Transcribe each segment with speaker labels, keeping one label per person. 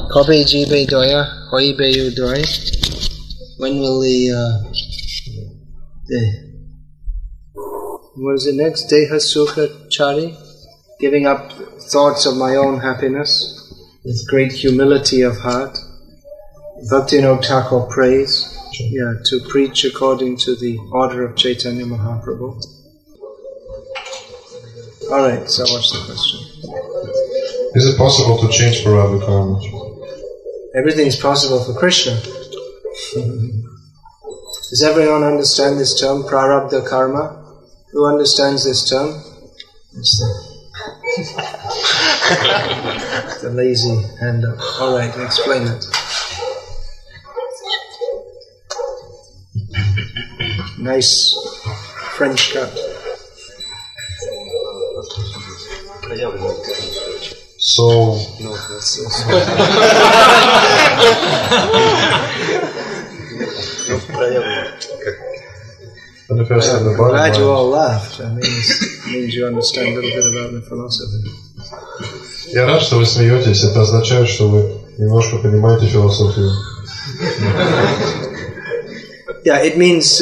Speaker 1: Kobe jibe doya, hoibe udoi. When will what is it next? Deha sukha chari? Giving up thoughts of my own happiness with great humility of heart. Bhaktivinoda Thakur prays, to preach according to the order of Chaitanya Mahaprabhu. Alright, so what's the question?
Speaker 2: Is it possible to change prarabdha karma?
Speaker 1: Everything is possible for Krishna. Does everyone understand this term, prarabdha karma? Who understands this term? It's the lazy hand up. Alright, explain it. Nice French cut.
Speaker 2: So,
Speaker 1: no, that's I'm glad you all laughed. I mean, it means you understand a little bit about the philosophy.
Speaker 2: Я рад, что вы смеетесь. Это означает, что вы немножко понимаете философию.
Speaker 1: Yeah, it means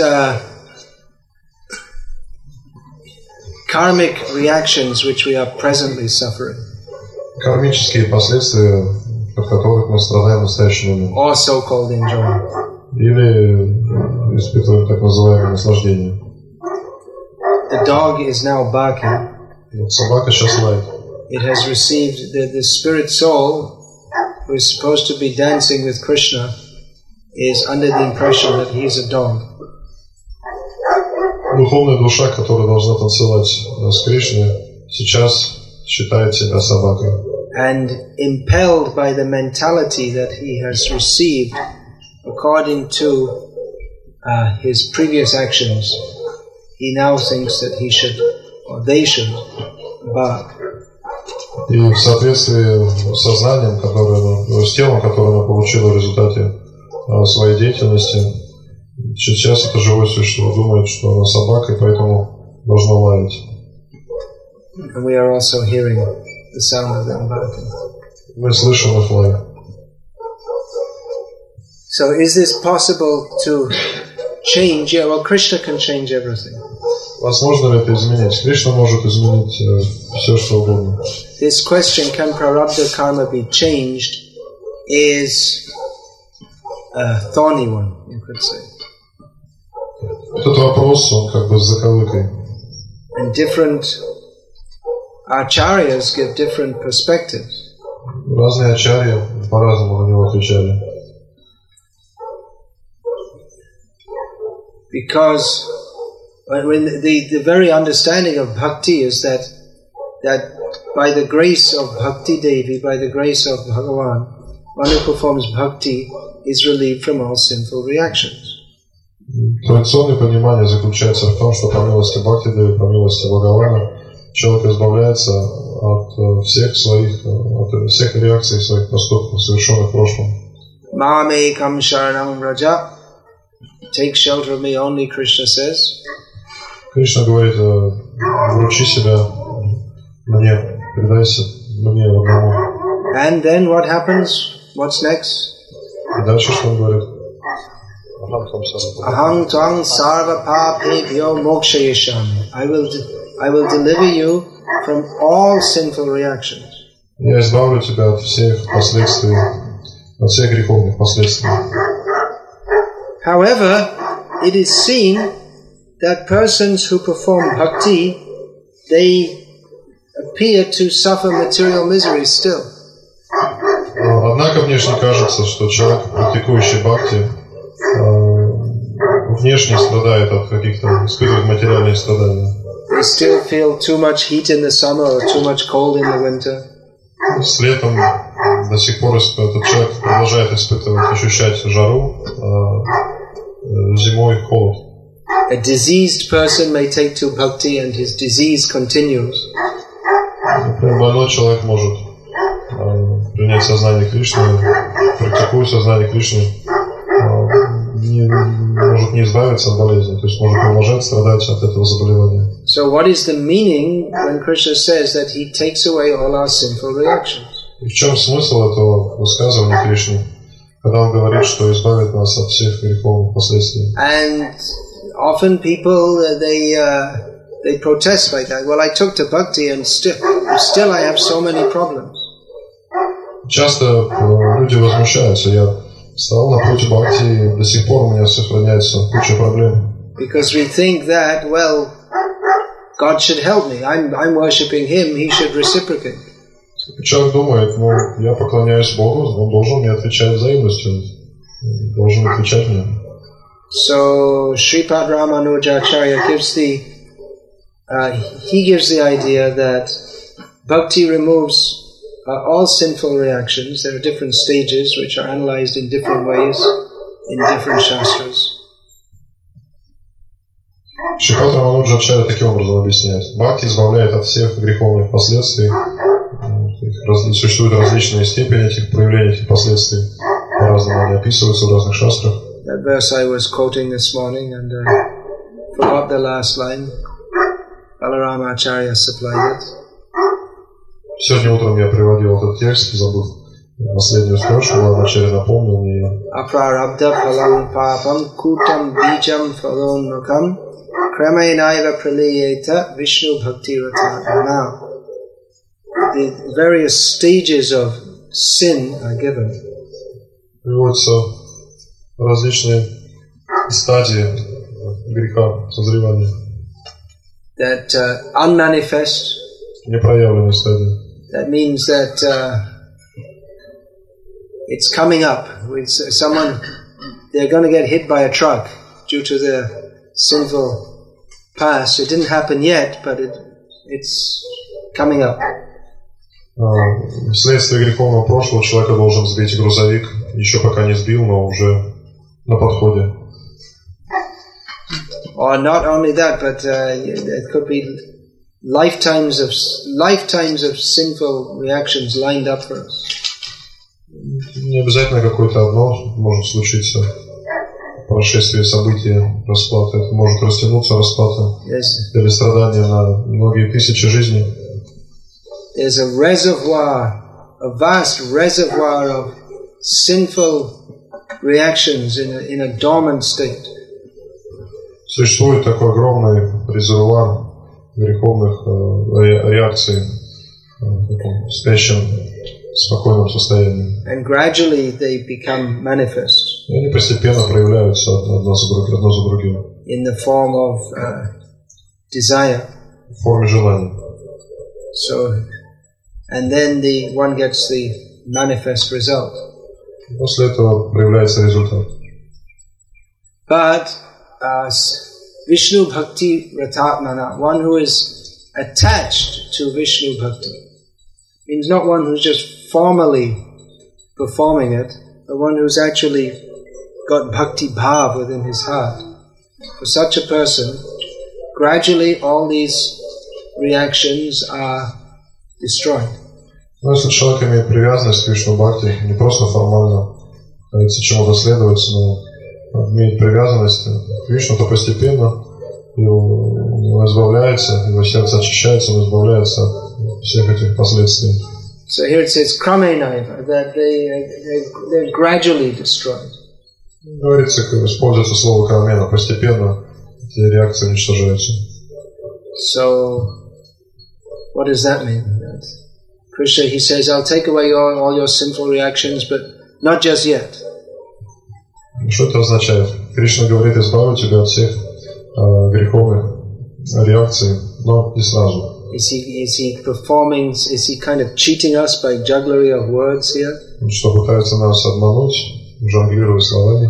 Speaker 1: karmic reactions which we are presently suffering.
Speaker 2: Кармические последствия, от которых мы страдаем в настоящий момент.
Speaker 1: Or so-called enjoyment.
Speaker 2: Или испытываем так называемое наслаждение.
Speaker 1: The dog is now barking.
Speaker 2: Собака сейчас лает.
Speaker 1: It has received the spirit soul, who is supposed to be dancing with Krishna, is under the impression that he is a dog.
Speaker 2: Духовная душа, которая должна танцевать с Кришной, сейчас считает себя собакой.
Speaker 1: And impelled by the mentality that he has received according to his previous actions, he now thinks that he should, or they should, bark.
Speaker 2: И в соответствии с сознанием, с телом, которое она получила в результате своей деятельности, сейчас это живое существо думает, что она собака, и поэтому должна лаять.
Speaker 1: And we are also hearing the sound of them barking.
Speaker 2: Мы слышим их лай.
Speaker 1: So is this possible to change? Yeah, well, Krishna can change everything.
Speaker 2: Возможно ли это изменить? Кришна может изменить все, что угодно.
Speaker 1: This question, can prarabdha karma be changed, is a thorny one, you could say.
Speaker 2: Этот вопрос, он как бы с заковыкой.
Speaker 1: And different acharyas give different perspectives.
Speaker 2: Разные ачарьи по-разному на него отвечали.
Speaker 1: Because when the very understanding of bhakti is that by the grace of Bhakti Devi, by the grace of Bhagavan, one who performs bhakti is relieved from all sinful reactions.
Speaker 2: Традиционное понимание заключается в том, что по милости Бхакти Деви, по милости Бхагавана, человек избавляется от всех реакций своих поступков, совершенных в прошлом.
Speaker 1: Mamekam sharanam raja. Take shelter of me only, Krishna says.
Speaker 2: Кришна говорит, вручи себя мне, предайся мне одному.
Speaker 1: And then what happens? What's next?
Speaker 2: И дальше что он говорит?
Speaker 1: Aham tvang sarva papebhyo mokshayashami. I will deliver you from all sinful reactions.
Speaker 2: Я избавлю тебя от всех последствий, от всех греховных последствий.
Speaker 1: However, it is seen that persons who perform bhakti, they appear to suffer material misery still.
Speaker 2: Однако внешне кажется, что человек, практикующий бхакти, внешне страдает от каких-то, испытывает материальные страдания.
Speaker 1: They still feel too much heat in the summer or too much cold in the winter.
Speaker 2: С летом до сих пор этот человек продолжает испытывать, ощущать жару, зимой холод.
Speaker 1: A diseased person may take to bhakti and his disease continues.
Speaker 2: Больной человек может принять сознание Кришны, практикуя сознание Кришны, может не избавиться от болезни, то есть может продолжать страдать от этого заболевания.
Speaker 1: So what is the meaning when Krishna says that he takes away all our sinful reactions?
Speaker 2: И в чем смысл этого высказывания Кришны, когда он говорит, что избавит нас от всех греховных последствий?
Speaker 1: And often people they protest like that. Well, I took to bhakti and still I have so many problems.
Speaker 2: Часто люди возмущаются. Я стал на путь бхакти, и до сих пор у меня сохраняется куча проблем.
Speaker 1: Because we think that, well, God should help me. I'm worshipping Him. He should reciprocate.
Speaker 2: Человек думает, ну, я поклоняюсь Богу, Он должен мне отвечать взаимностью, должен отвечать мне.
Speaker 1: So Sripad Ramanujacharya gives the idea that bhakti removes all sinful reactions. There are different stages which are analyzed in different ways in different shastras.
Speaker 2: Шрипад Рамануджачарья таким образом объясняет. Бхакти избавляет от всех греховных последствий. Существуют различные степени этих проявлений, этих последствий. По-разному они описываются в разных шастрах.
Speaker 1: That verse I was quoting this morning and forgot the last line. Balarama Acharya supplied it.
Speaker 2: Сегодня утром я приводил этот текст, забыл последнюю строчку, Рамачарья напомнил мне ее.
Speaker 1: Aprarabdha phalam papam kutam bijam phalonmukam kramainaiva praliyeta Vishnu bhakti ratana. Now, the various stages of sin are given.
Speaker 2: Приводятся различные стадии греха, созревания.
Speaker 1: That unmanifest.
Speaker 2: Непроявленные стадии.
Speaker 1: That means that it's coming up. They're going to get hit by a truck due to their sinful past. It didn't happen yet, but it's coming up.
Speaker 2: Вследствие греховного прошлого человека должен сбить грузовик, еще пока не сбил, но уже на подходе.
Speaker 1: Or not only that, but it could be lifetimes of sinful reactions lined up for us.
Speaker 2: Не обязательно какое-то одно может случиться. Прошествие событий, расплата. Это может растянуться, расплата. Или страдания на многие тысячи жизней.
Speaker 1: There's a vast reservoir of sinful reactions in a dormant state.
Speaker 2: Существует такой огромный резервуар греховных реакций в таком спящем, спокойном состоянии.
Speaker 1: And gradually they become manifest.
Speaker 2: И они постепенно проявляются одно за другим.
Speaker 1: In the form of desire.
Speaker 2: В форме желания.
Speaker 1: So, and then one gets the manifest result.
Speaker 2: После этого проявляется результат.
Speaker 1: But Vishnu Bhakti Ratatmana, one who is attached to Vishnu Bhakti, means not one who's just formally performing it, but one who's actually got Bhakti Bhav within his heart. For such a person, gradually all these reactions are destroyed.
Speaker 2: Но если человек имеет привязанность к Вишну Бхакти, не просто формально пытается чему-то следовать, но имеет привязанность к Вишну, то постепенно он избавляется, его сердце очищается, он избавляется от всех этих последствий.
Speaker 1: So here it says kramenaiva, that they're gradually destroyed.
Speaker 2: Говорится, используется слово крамена, постепенно эти реакции уничтожаются.
Speaker 1: So, what does that mean? Krishna, he says, I'll take away all your sinful reactions, but not just yet.
Speaker 2: Что это означает? Кришна говорит, избавлю тебя от всех греховных реакций, но не сразу.
Speaker 1: Is he kind of cheating us by jugglery of words here?
Speaker 2: Что пытается нас обмануть, жонглируя словами.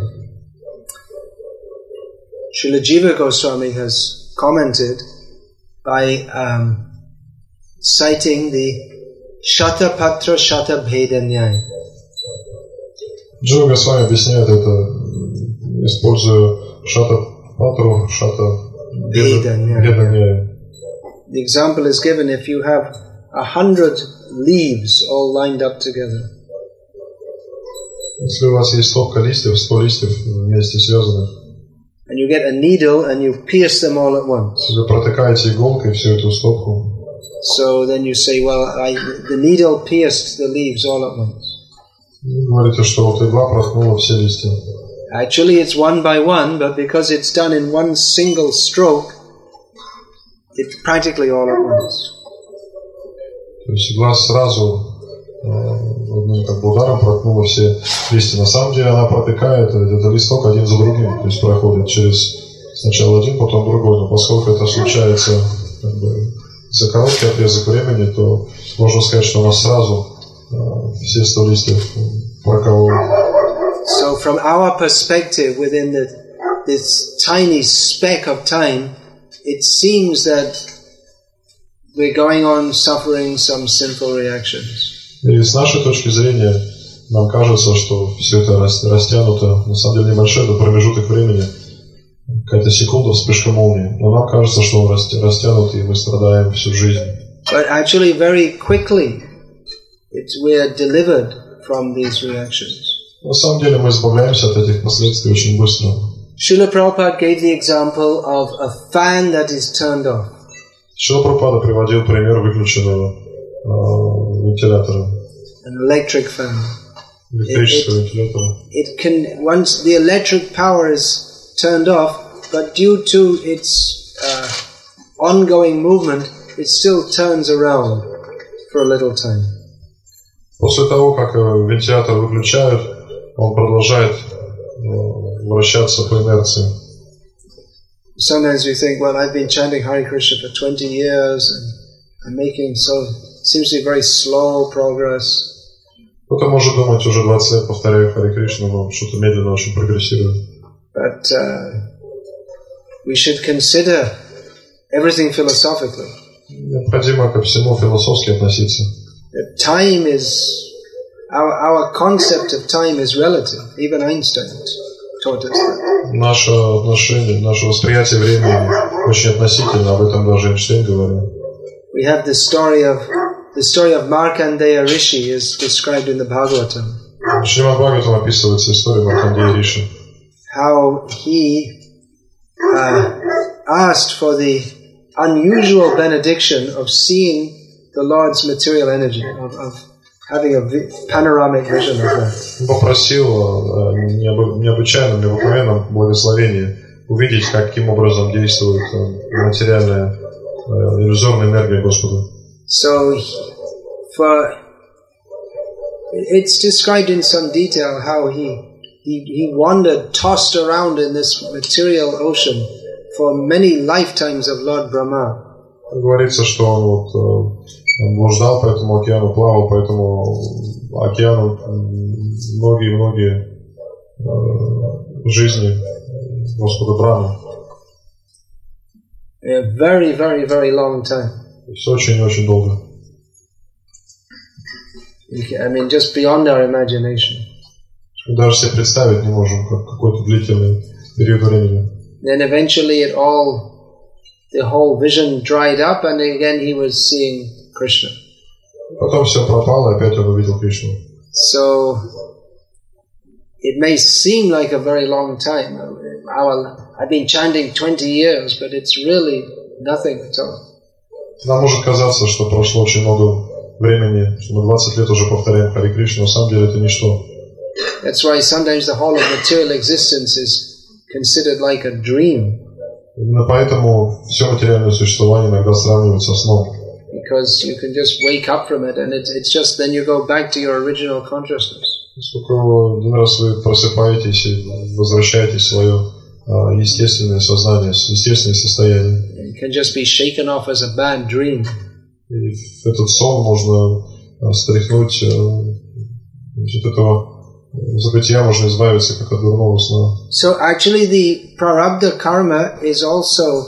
Speaker 1: Srila Jiva Goswami has commented by citing the Shata Patra Shata Bheda Nyaya.
Speaker 2: Джива Госвами объясняет это, используя Шата Патру, Шата Беда Няя.
Speaker 1: The example is given if you have 100 leaves all lined up together.
Speaker 2: Если у вас есть стопка листьев, 100 листьев вместе связанных.
Speaker 1: And you get a needle and you pierce them all at once.
Speaker 2: Вы протыкаете иголкой всю эту стопку.
Speaker 1: So then you say, well, the needle pierced the leaves all at once.
Speaker 2: Вы говорите, что вот игла проткнула все листья.
Speaker 1: Actually, it's one by one, but because it's done in one single stroke, it's practically all at once.
Speaker 2: То есть игла сразу одним как бы ударом проткнула все листья. На самом деле она протыкает этот листок один за другим, то есть проходит через сначала один, потом другой. Но поскольку это случается как бы за короткий отрезок времени, то можно сказать, что она сразу все 100 листьев проколола.
Speaker 1: So from our perspective, within this tiny speck of time, it seems that we're going on suffering some sinful reactions.
Speaker 2: И с нашей точки зрения нам кажется, что все это растянуто, на самом деле небольшой это промежуток времени, какая-то секунда, вспышка молнии. Но нам кажется, что он растянут, и мы страдаем всю жизнь.
Speaker 1: But actually very quickly we are delivered from these reactions.
Speaker 2: На самом деле мы избавляемся от этих последствий очень быстро.
Speaker 1: Srila Prabhupada gave the example of a fan that is turned off.
Speaker 2: Шрила Прабхупада приводил пример выключенного вентилятора.
Speaker 1: An electric fan.
Speaker 2: Электрического вентилятора.
Speaker 1: It can, once the electric power is turned off, but due to its ongoing movement, it still turns around for a little time.
Speaker 2: После того, как вентилятор выключают, он продолжает вращаться по инерции.
Speaker 1: Sometimes we think, well, I've been chanting Hare Krishna for 20 years and I'm making seems to be very slow progress.
Speaker 2: Кто-то может думать, уже 20 лет повторяю Харе Кришну, но что-то медленно очень прогрессирует.
Speaker 1: But we should consider everything philosophically.
Speaker 2: Необходимо ко всему философски относиться.
Speaker 1: Time is our concept of time is relative. Even Einstein taught us that.
Speaker 2: Наше отношение, наше восприятие времени очень относительно, об этом даже Эйнштейн говорил.
Speaker 1: We have the story of Markandeya Rishi is described in the Bhagavatam.
Speaker 2: В Шримад Бхагаватам описывается история Маркандея Риши.
Speaker 1: How he asked for the unusual benediction of seeing the Lord's material energy, of having a panoramic vision of that.
Speaker 2: Он попросил необычайном, необыкновенном благословении увидеть, каким образом действует материальная иллюзорная энергия Господа.
Speaker 1: So, it's described in some detail how he wandered, tossed around in this material ocean for many lifetimes of Lord Brahma.
Speaker 2: Говорится, что он блуждал по этому океану, плавал по этому океану многие жизни Господа Брахмы.
Speaker 1: A very, very, very long time.
Speaker 2: Все очень-очень долго.
Speaker 1: I mean, just beyond our imagination.
Speaker 2: Даже себе представить не можем какой-то длительный период времени.
Speaker 1: Then eventually the whole vision dried up, and again he was seeing Krishna.
Speaker 2: Потом все пропало, и опять он увидел Кришну.
Speaker 1: So it may seem like a very long time. I've been chanting 20 years, but it's really nothing at all.
Speaker 2: Нам может казаться, что прошло очень много времени, что мы 20 лет уже повторяем Харе Кришну, на самом деле это ничто.
Speaker 1: That's why sometimes the whole of material existence is considered like a dream.
Speaker 2: Именно поэтому все материальное существование иногда сравнивается с сном.
Speaker 1: Because you can just wake up from it, and it's just then you go back to your original consciousness.
Speaker 2: Поскольку один раз вы просыпаетесь и возвращаетесь в свое естественное сознание, естественное состояние.
Speaker 1: It can just be shaken off as a bad dream.
Speaker 2: И этот сон можно стряхнуть, от этого забытия можно избавиться, как от дурного сна.
Speaker 1: So actually the prarabdha karma is also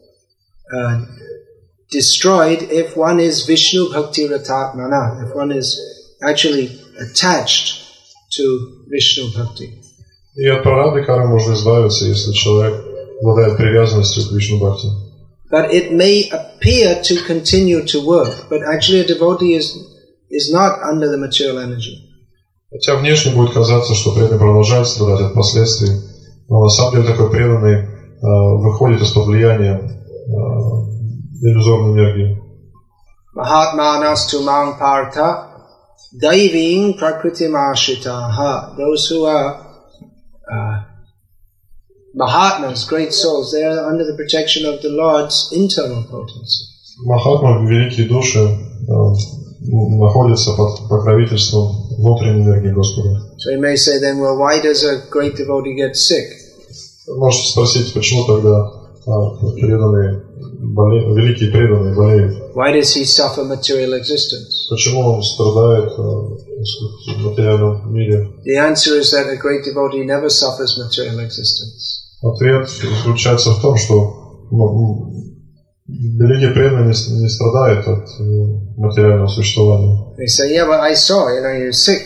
Speaker 1: destroyed if one is Vishnu Bhakti Ratatmana, if one is actually attached to Vishnu Bhakti.
Speaker 2: И от прарабдхи кармы можно избавиться, если человек обладает привязанностью к Вишну Бхакти.
Speaker 1: But it may appear to continue to work, but actually a devotee is not under the material energy.
Speaker 2: Хотя внешне будет казаться, что преданный продолжает страдать от последствий, но на самом деле такой преданный выходит из-под влияния иллюзорной энергии.
Speaker 1: Mahatmanas tumang partha daiving prakritim ashritaha. Those who are Mahatmas, great souls, they are under the protection of the Lord's internal potency.
Speaker 2: Махатма, великие души, находятся под покровительством внутренней энергии Господа.
Speaker 1: So you may say then, well, why does a great devotee get sick?
Speaker 2: Можете спросить, почему тогда преданные, великие преданные болеют?
Speaker 1: Why does he suffer material existence?
Speaker 2: Почему он страдает в материальном мире?
Speaker 1: The answer is that a great devotee never suffers material existence.
Speaker 2: Ответ заключается в том, что великие преданные не страдают от материального существования.
Speaker 1: They say, yeah, but I saw, you're sick.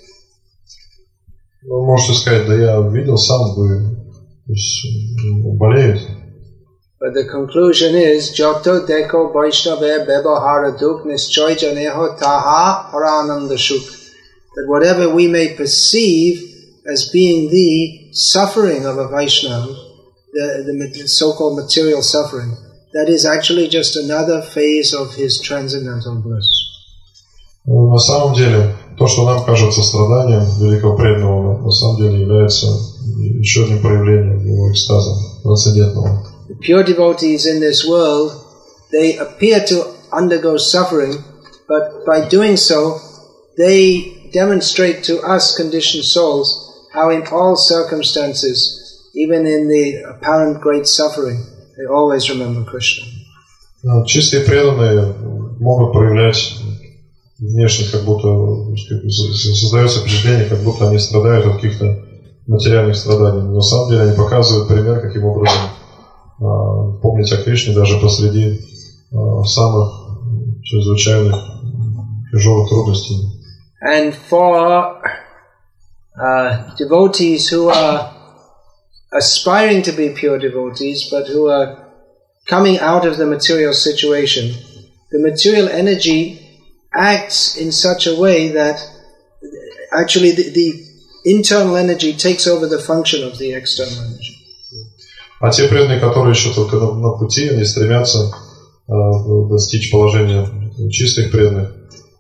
Speaker 2: Вы можете сказать, да я видел сам, вы болеют.
Speaker 1: But the conclusion is, Joto deko vaishnave bebahara duk nischoy janeho taha parananda shuk. That whatever we may perceive as being the suffering of a Vaishnava, the so-called material suffering, that is actually just another phase of his transcendental bliss.
Speaker 2: На самом деле, то, что нам кажется страданием великого преданного, на самом деле является еще одним проявлением его экстаза трансцендентного.
Speaker 1: The pure devotees in this world, they appear to undergo suffering, but by doing so, they demonstrate to us conditioned souls how in all circumstances, even in the apparent great suffering, they always remember Krishna.
Speaker 2: Чистые преданные могут проявлять внешне, как будто создается впечатление, как будто они страдают от каких-то материальных страданий. Но на самом деле они показывают пример, каким образом помнить о Кришне даже посреди самых чрезвычайных тяжелых трудностей.
Speaker 1: And for devotees who are aspiring to be pure devotees, but who are coming out of the material situation, the material energy acts in such a way that actually the internal energy takes over the function of the external energy.
Speaker 2: А те преданные, которые еще только на пути, они стремятся достичь положения чистых преданных,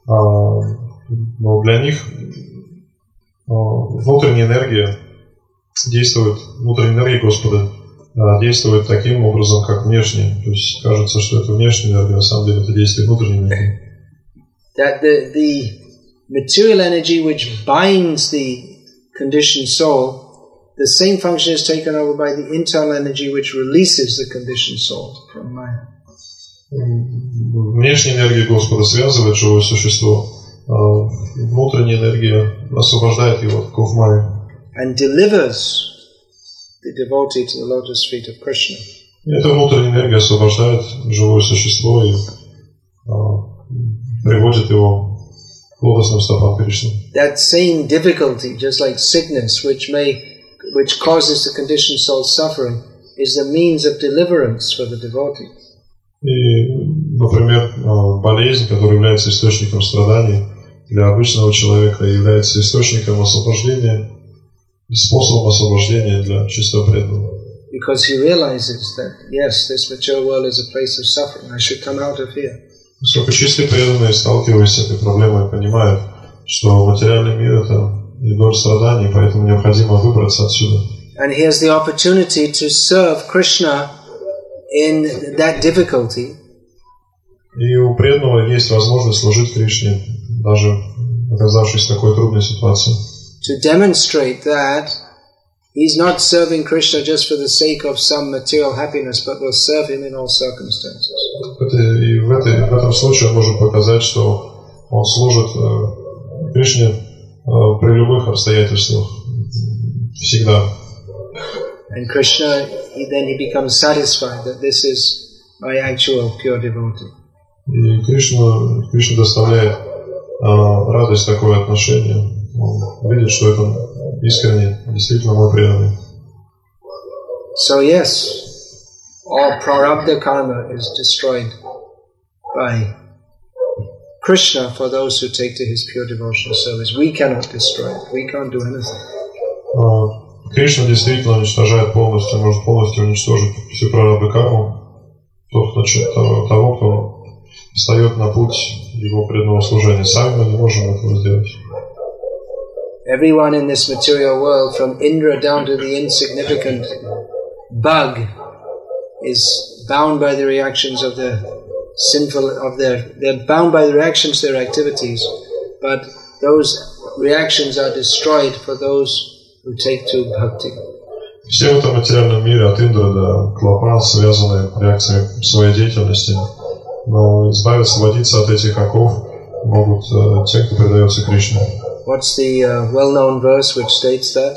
Speaker 2: но для них внутренняя энергия действует, внутренняя энергия Господа действует таким образом, как внешняя. То есть кажется, что это внешняя энергия, на самом деле это действие внутренней энергии.
Speaker 1: That the material energy which binds the conditioned soul, the same function is taken over by the internal energy which releases the conditioned soul from Maya.
Speaker 2: Внешняя энергия Господа связывает живое существо, внутренняя энергия освобождает его от оков Майи.
Speaker 1: And delivers the devotee to the lotus feet of Krishna.
Speaker 2: Эта внутренняя энергия освобождает живое существо и приводит его к лотосным стопам Кришны.
Speaker 1: That same difficulty, just like sickness, which causes the conditioned soul suffering, is the means of deliverance for the devotee.
Speaker 2: И, например, болезнь, которая является источником страданий для обычного человека, является источником освобождения, способом освобождения для чистого преданного.
Speaker 1: Because he realizes that, yes, this material world is a place of suffering. I should come out of here.
Speaker 2: Поскольку чистые преданные, сталкиваясь с этой проблемой, понимают, что материальный мир – это игра страданий, поэтому необходимо выбраться отсюда.
Speaker 1: And he has the opportunity to serve Krishna in that difficulty.
Speaker 2: И у преданного есть возможность служить Кришне, даже оказавшись в такой трудной ситуации.
Speaker 1: To demonstrate that he's not serving Krishna just for the sake of some material happiness, but will serve him in all circumstances.
Speaker 2: И в этом случае он может показать, что он служит Кришне при любых обстоятельствах, всегда.
Speaker 1: And Krishna, then he becomes satisfied that this is my actual pure devotee.
Speaker 2: И Кришна доставляет радость такое отношение. Он видит, что это искренне, действительно мой преданный.
Speaker 1: So yes, all prarabdha karma is destroyed by Krishna for those who take to his pure devotional service. We cannot destroy it. We can't do anything.
Speaker 2: Кришна действительно уничтожает полностью, может полностью уничтожить всю прарабдха карму того, кто встает на путь его преданного служения. Сами мы не можем этого сделать.
Speaker 1: Everyone in this material world, from Indra down to the insignificant bug, is bound by the reactions of the sinful, they're bound by the reactions to their activities, but those reactions are destroyed for those who take to bhakti.
Speaker 2: Все в этом материальном мире, от Индры до клопа, связаны реакциями своей деятельности, но избавиться, освободиться от этих оков могут те, кто предается Кришне.
Speaker 1: What's the well-known verse which states that?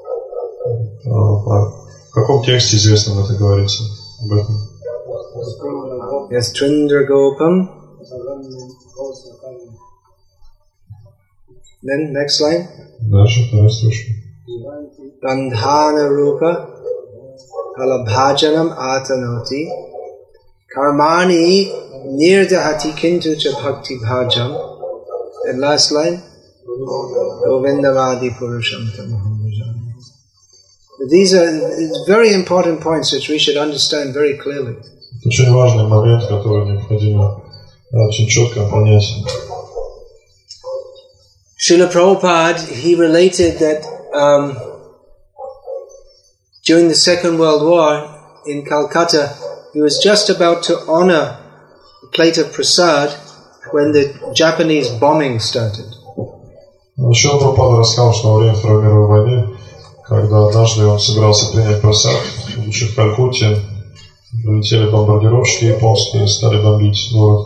Speaker 2: В каком тексте известном это говорится об этом?
Speaker 1: Yes, Trindra Gopam. Then next line.
Speaker 2: Дальше, вторая строчка.
Speaker 1: Bandhana Rupa Palabhajanam Atanoti Karmani Nirdahati Kintu Cha Bhakti Bhajam. And last line. Govindavadi Purusham Tamaham Bhajami. These are very important points which we should understand very clearly.
Speaker 2: Это очень важный момент, который необходимо очень четко понять.
Speaker 1: Srila Prabhupada, he related that during the Second World War in Calcutta, he was just about to honor a plate of prasad when the Japanese bombing started.
Speaker 2: Шрила Прабхупада рассказал, что во время Второй мировой войны, когда однажды он собирался принять просад, будучи в Калькутте, прилетели бомбардировщики японские и стали бомбить город.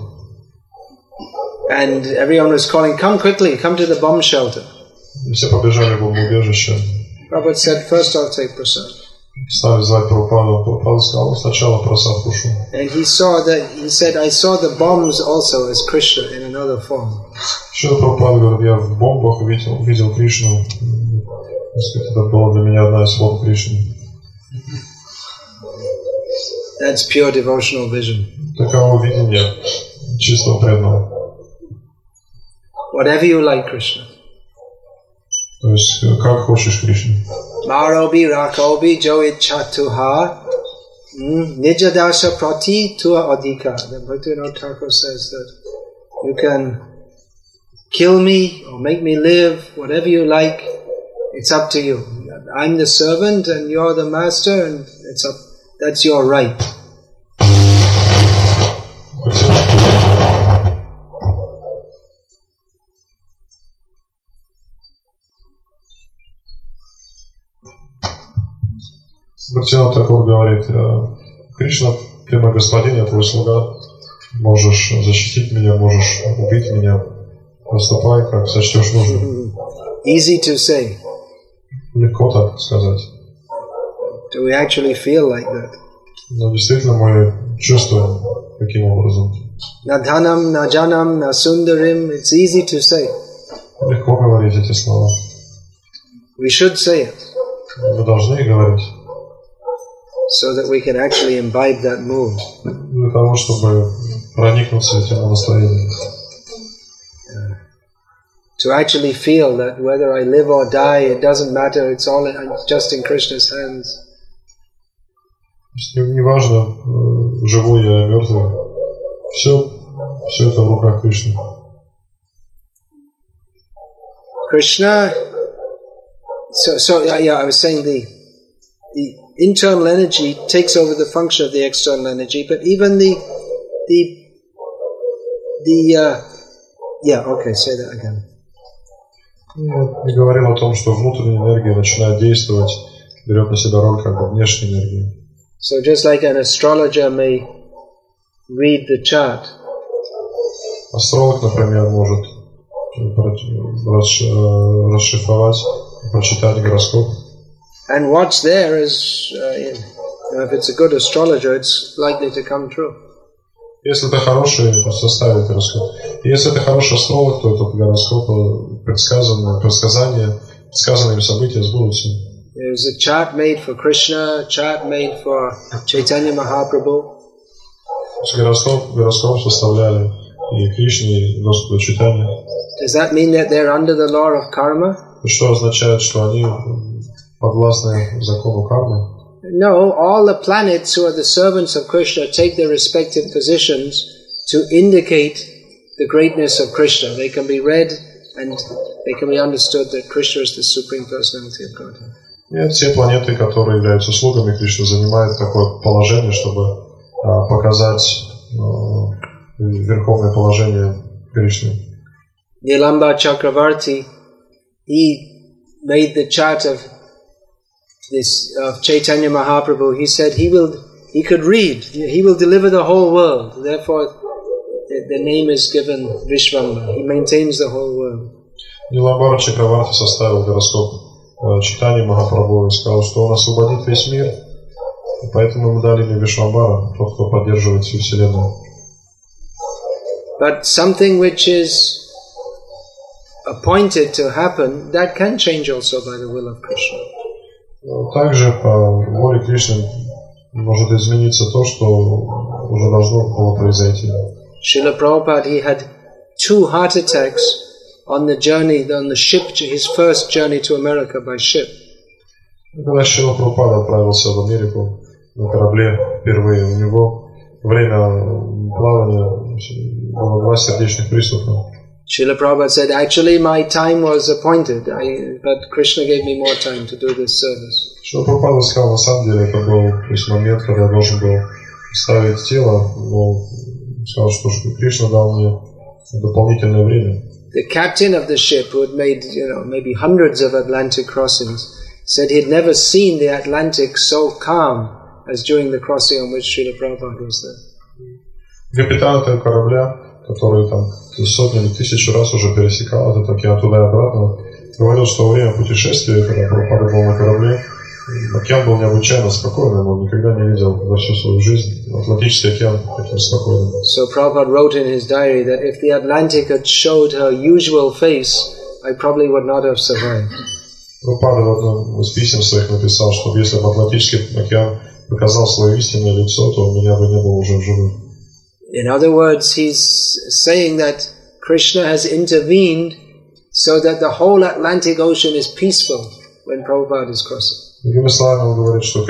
Speaker 1: And everyone was calling, "Come quickly, come to the bomb shelter."
Speaker 2: И все побежали в бомбоубежище.
Speaker 1: Prabhupada said, "First I'll take prasad."
Speaker 2: Стали звать Прабхупаду. Прабхупада сказал, сначала просад кушу.
Speaker 1: And he said, "I saw the bombs also as Krishna in another form."
Speaker 2: Шрила Прабхупада говорит, я в бомбах видел Кришну. Это была для меня одна из форм Кришны.
Speaker 1: That's pure devotional vision.
Speaker 2: Таково видение чистого преданного.
Speaker 1: Whatever you like, Krishna.
Speaker 2: То есть, как хочешь Кришну.
Speaker 1: Marobi Rakobi Joit Chatuha Nijadasha Prati Tua Adhika. The Bhaktivinoda Thakur says that you can kill me or make me live, whatever you like, it's up to you. I'm the servant and you're the master, and that's your right.
Speaker 2: Бхактивинода Тхакур говорит, Кришна, ты мой господин, я твой слуга, можешь защитить меня, можешь убить меня, поступай, как сочтешь нужным.
Speaker 1: Easy to say.
Speaker 2: Легко так сказать.
Speaker 1: Do we actually feel like that?
Speaker 2: Но действительно мы чувствуем таким образом.
Speaker 1: Nadhanam, najanam, nasundarim, it's easy to say.
Speaker 2: Легко говорить эти слова.
Speaker 1: We should say it.
Speaker 2: Мы должны говорить.
Speaker 1: So that we can actually imbibe that mood.
Speaker 2: Для того, чтобы проникнуться этим настроением.
Speaker 1: To actually feel that whether I live or die, it doesn't matter, it's all just in Krishna's hands.
Speaker 2: Не важно, живой я или мертвый. Все это в руках Кришны.
Speaker 1: Krishna, I was saying the internal energy takes over the function of the external energy, but even say that again.
Speaker 2: И говорил о том, что внутренняя энергия начинает действовать, берет на себя роль как бы внешней энергии.
Speaker 1: So just like an astrologer may read the chart.
Speaker 2: Астролог, например, может расшифровать, прочитать гороскоп.
Speaker 1: And what's there is, if it's a good astrologer, it's likely to come true.
Speaker 2: Если это хороший, составит гороскоп. И если это хороший астролог, то этот гороскоп предсказанные события сбудутся.
Speaker 1: There's a chart made for Krishna, a chart made for Chaitanya Mahaprabhu.
Speaker 2: Гороскоп составляли и Кришне, и Господу Чайтанье.
Speaker 1: Does that mean that they're under the law of karma?
Speaker 2: Что означает, что они подвластны закону кармы?
Speaker 1: No, all the planets who are the servants of Krishna take their respective positions to indicate the greatness of Krishna. They can be read and they can be understood that Krishna is the Supreme Personality of Godhead.
Speaker 2: И все планеты, которые являются слугами Кришны, занимают такое положение, чтобы показать верховное положение Кришны.
Speaker 1: Nilamba Chakravarti, he made the chart of Chaitanya Mahaprabhu. He said he could read, he will deliver the whole world. Therefore, the name is given Vishvamba. He maintains the whole world.
Speaker 2: Ниламбара Чакраварти составил гороскоп Чайтаньи Махапрабху и сказал, что он освободит весь мир, и поэтому ему дали имя Вишвамбара, тот, кто поддерживает всю вселенную.
Speaker 1: But something which is appointed to happen, that can change also by the will of Krishna.
Speaker 2: Также по воле Кришны может измениться то, что уже должно было произойти.
Speaker 1: Srila Prabhupada, he had 2 heart attacks on the journey, on the ship, his first journey to America by ship.
Speaker 2: Когда Шрила Прабхупада отправился в Америку на корабле впервые, у него во время плавания было 2 сердечных приступа.
Speaker 1: Srila Prabhupada said, actually my time was appointed, but Krishna gave me more time to do this service.
Speaker 2: Шрила Прабхупада сказал, на самом деле это был момент, когда я должен был ставить тело, но сказал, что Кришна дал мне дополнительное время.
Speaker 1: The captain of the ship, who had made, maybe hundreds of Atlantic crossings, said he had never seen the Atlantic so calm as during the crossing on which Srila Prabhupada was there.
Speaker 2: Капитан этого корабля, который там сотни или тысячи раз уже пересекал этот океан туда и обратно, говорил, что во время путешествия, когда Прабхупада был на корабле, океан был необычайно спокойным, он никогда не видел за всю свою жизнь Атлантический океан таким спокойным.
Speaker 1: So Prabhupada wrote in his diary that if the Atlantic had showed her usual face, I probably would not have survived.
Speaker 2: Прабхупада в одном из писем своих написал, что если бы Атлантический океан показал свое истинное лицо, то меня бы не было уже в живых.
Speaker 1: In other words, he's saying that Krishna has intervened so that the whole Atlantic Ocean is peaceful when Prabhupada is crossing.
Speaker 2: Другими словами, он говорит, что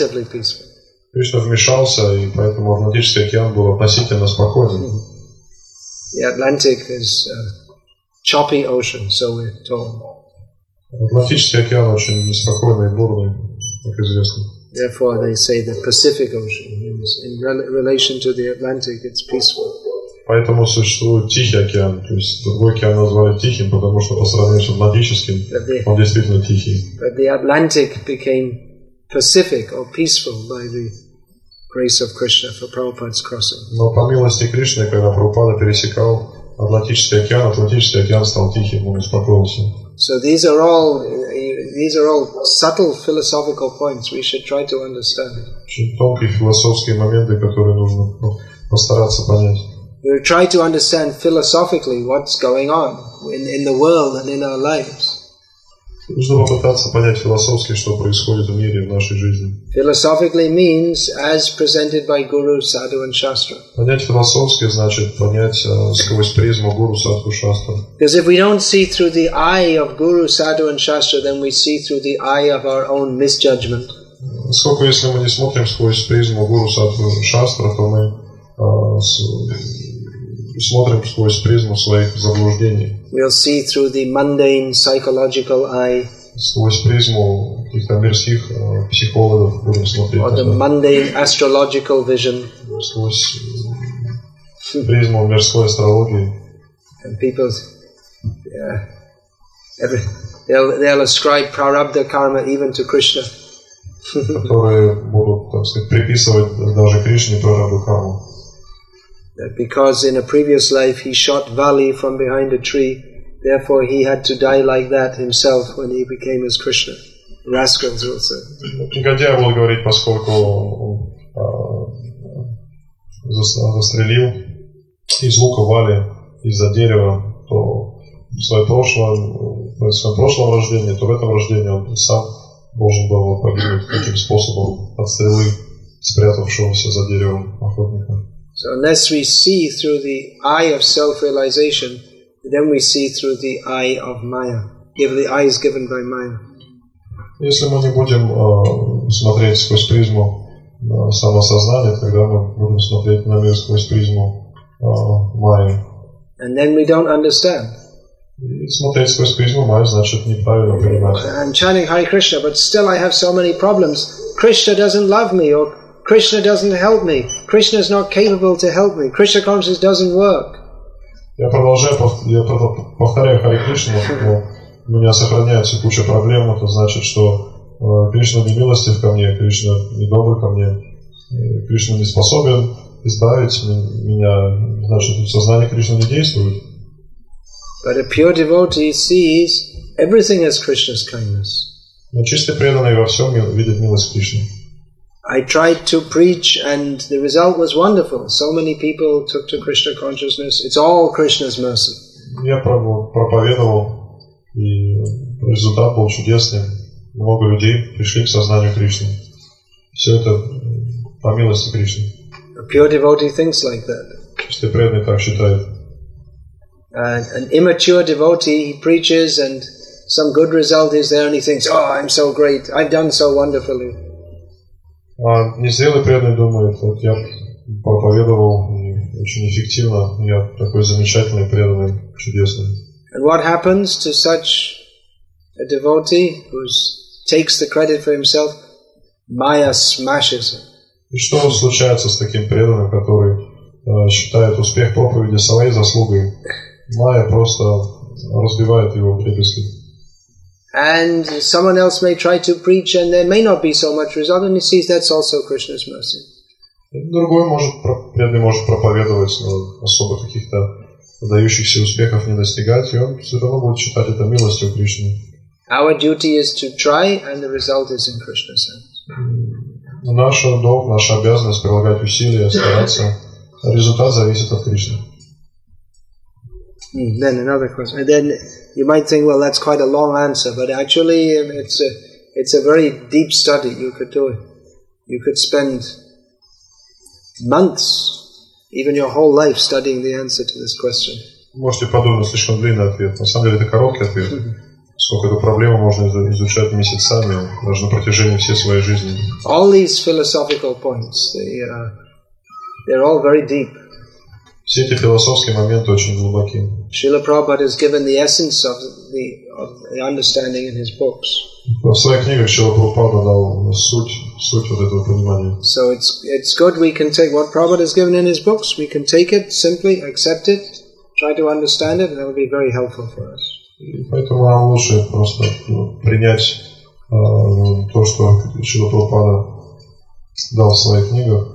Speaker 2: Кришна вмешался, и поэтому Атлантический океан был относительно спокойным.
Speaker 1: The Atlantic is a choppy ocean, so we're told.
Speaker 2: Атлантический океан очень неспокойный и бурный, как известно.
Speaker 1: Therefore, they say the Pacific Ocean is in relation to the Atlantic, it's peaceful.
Speaker 2: Поэтому существует Тихий океан, то есть другой океан назвали Тихим, потому что по сравнению с Атлантическим он действительно тихий.
Speaker 1: But the Atlantic became Pacific or peaceful by the grace of Krishna for Prabhupada's crossing.
Speaker 2: Но по милости Кришны, когда Прабхупада пересекал Атлантический океан стал тихим, он успокоился.
Speaker 1: So these are all subtle philosophical points we should try to understand.
Speaker 2: Очень тонкие философские моменты, которые нужно постараться понять.
Speaker 1: We try to understand philosophically what's going on in the world and in our lives.
Speaker 2: Нужно попытаться понять философски, что происходит в мире, в нашей жизни.
Speaker 1: Philosophically means as presented by Guru, Sadhu and Shastra.
Speaker 2: Понять философски значит понять сквозь призму Гуру, Садху, Шастры.
Speaker 1: Because if we don't see through the eye of Guru, Sadhu and Shastra, then we see through the eye of our own misjudgment.
Speaker 2: Поскольку если мы не смотрим сквозь призму Гуру, Садху, Шастра, то мы смотрим сквозь призму своих заблуждений.
Speaker 1: We'll see through the mundane psychological eye.
Speaker 2: Сквозь призму каких-то мирских психологов будем смотреть.
Speaker 1: Or the mundane astrological vision.
Speaker 2: Сквозь призму мирской астрологии.
Speaker 1: And people, they'll ascribe prarabdha karma even to Krishna.
Speaker 2: Которые будут, так сказать, приписывать даже Кришне прарабдха карму.
Speaker 1: That because in a previous life he shot Vali from behind a tree, therefore he had to die like that himself when he became as Krishna. Rascals will say.
Speaker 2: Негодяй будет говорить, поскольку он застрелил из лука Вали из-за дерева, то в своем прошлом рождении, то в этом рождении он сам должен был погибнуть таким способом от стрелы, спрятавшегося за деревом охотника.
Speaker 1: So unless we see through the eye of self-realization, then we see through the eye of Maya. If the eye is given by Maya.
Speaker 2: Если мы не будем смотреть сквозь призму самосознания, тогда мы будем смотреть на мир сквозь призму майю.
Speaker 1: And then we don't understand.
Speaker 2: И смотреть сквозь призму майю значит неправильно понимать.
Speaker 1: I'm chanting Hare Krishna, but still I have so many problems. Krishna doesn't love me, or Krishna doesn't help me. Krishna is not capable to help me. Krishna consciousness doesn't work.
Speaker 2: Я повторяю Харе Кришну, но у меня сохраняется куча проблем. Это значит, что Кришна не милостив ко мне, Кришна не добр ко мне, Кришна не способен избавить меня, значит, сознание Кришны не действует.
Speaker 1: But a pure devotee sees everything as Krishna's kindness.
Speaker 2: Но чистый преданный во всем видит милость Кришны.
Speaker 1: I tried to preach and the result was wonderful. So many people took to Krishna consciousness. It's all Krishna's mercy.
Speaker 2: Я проповедовал, и результат был чудесный. Много людей пришли к сознанию Кришны. Все это по милости Кришны.
Speaker 1: A pure devotee thinks like that.
Speaker 2: Чистый преданный так считает.
Speaker 1: An immature devotee, he preaches and some good result is there and he thinks, oh, I'm so great, I've done so wonderfully.
Speaker 2: Незрелый преданный думает, вот я проповедовал очень эффективно, я такой замечательный преданный, чудесный.
Speaker 1: And what happens to such a devotee who takes the credit for himself? Maya smashes him.
Speaker 2: И что случается с таким преданным, который считает успех проповеди своей заслугой? Майя просто разбивает его вдребезги.
Speaker 1: And someone else may try to preach and there may not be so much result, and he sees that's also Krishna's mercy.
Speaker 2: Другой преданный может проповедовать, но особо каких-то выдающихся успехов не достигать, и он все равно будет считать это милостью Кришны.
Speaker 1: Our duty is to try, and the result is in Krishna's hands.
Speaker 2: Наш долг, наша обязанность прилагать усилия, стараться, а результат зависит от Кришны.
Speaker 1: Then another question. And then you might think, well, that's quite a long answer, but actually it's a very deep study. You could do it. You could spend months, even your whole life, studying the answer to this question.
Speaker 2: Можете подумать, слишком длинный ответ. На самом деле это короткий ответ. Сколько эту проблему можно изучать месяцами, даже на протяжении всей своей жизни.
Speaker 1: All these philosophical points, they're all very deep.
Speaker 2: Все эти философские моменты очень глубоки.
Speaker 1: Srila Prabhupada has given the essence of the understanding in his books.
Speaker 2: В своих книгах Шрила Прабхупада дал суть вот этого понимания.
Speaker 1: So it's good we can take what Prabhupada has given in his books. We can take it, simply accept it, try to understand it, and that will be very helpful for us.
Speaker 2: И поэтому нам лучше просто принять то, что Шрила Прабхупада дал в своих книгах.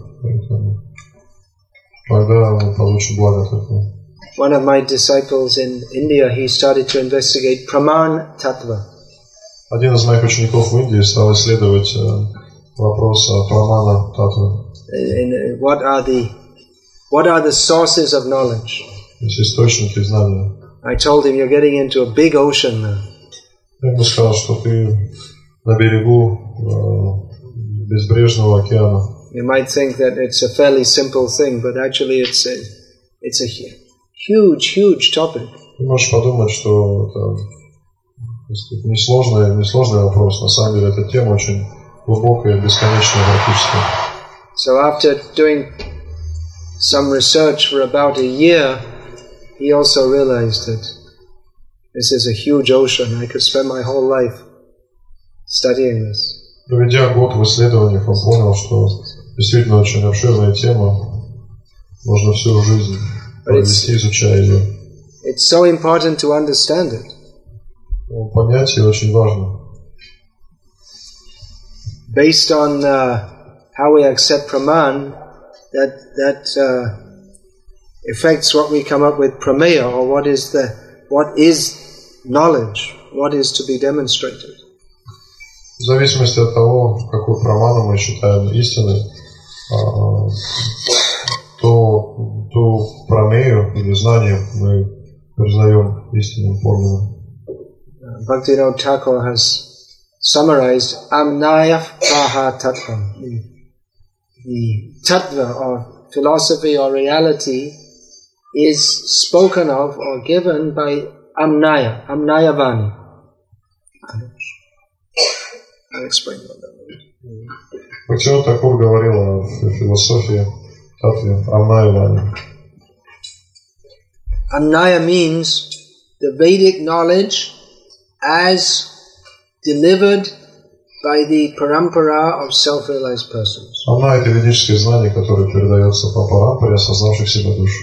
Speaker 2: Тогда мы получим благо от этого.
Speaker 1: One of my disciples in India, he started to investigate Praman Tattva.
Speaker 2: Один из моих учеников в Индии стал исследовать вопрос Прамана Татвы.
Speaker 1: What are the sources of knowledge?
Speaker 2: То есть источники знания.
Speaker 1: I told him, you're getting into a big ocean now.
Speaker 2: Я ему сказал, что ты на берегу безбрежного океана.
Speaker 1: You might think that it's a fairly simple thing, but actually it's a huge topic.
Speaker 2: Ты можешь подумать, что это, так сказать, несложный вопрос. На самом деле эта тема очень глубокая, бесконечная практически.
Speaker 1: So after doing some research for about a year, he also realized that this is a huge ocean. I could spend my whole life studying this.
Speaker 2: Проведя год в исследованиях, он понял, что действительно очень обширная тема. Можно всю жизнь провести, изучая ее.
Speaker 1: It's so important to understand it.
Speaker 2: Понять ее очень важно.
Speaker 1: Based on how we accept Praman, that affects what we come up with Prameya, or what is knowledge, what is to be demonstrated.
Speaker 2: В зависимости от того, какую праману мы считаем истиной, ту прамею или знание мы признаем истинным подлинным.
Speaker 1: Bhaktivinoda Thakur has summarized Amnaya Praha Tattva. The tattva or philosophy or reality is spoken of or given by Amnaya Vani. I'll explain what that means.
Speaker 2: Бхактивinoda Тхакур говорил о философии Татве Амная Вани.
Speaker 1: Annaya means the Vedic knowledge as delivered by the parampara of self-realized persons.
Speaker 2: Анна — это ведическое знание, которое передается по парампаре осознавших себя душ.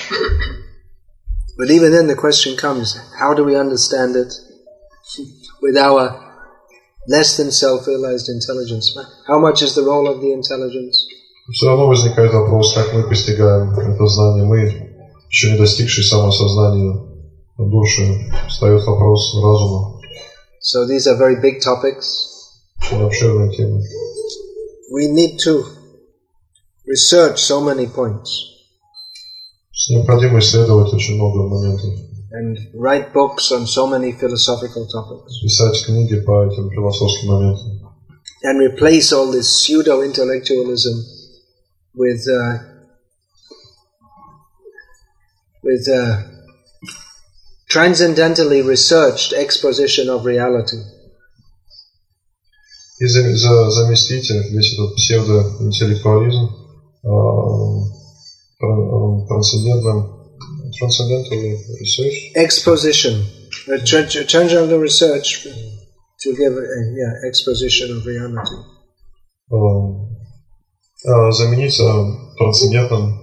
Speaker 1: But even then the question comes, how do we understand it with our less than self-realized intelligence? How much is the role of the intelligence?
Speaker 2: Все равно возникает вопрос, как мы постигаем это знание. Мы, еще не достигшие самоосознания души, встает вопрос разума.
Speaker 1: So these are very big topics.
Speaker 2: Очень обширная тема.
Speaker 1: We need to research so many points.
Speaker 2: Необходимо исследовать очень много моментов.
Speaker 1: And write books on so many philosophical topics.
Speaker 2: Писать книги по этим философским моментам.
Speaker 1: And replace all this pseudo-intellectualism with transcendentally researched exposition of reality.
Speaker 2: И заместить весь этот псевдоинтеллектуализм transcendental research.
Speaker 1: Exposition. Transcendental research to give exposition of reality.
Speaker 2: Заменить трансцендентно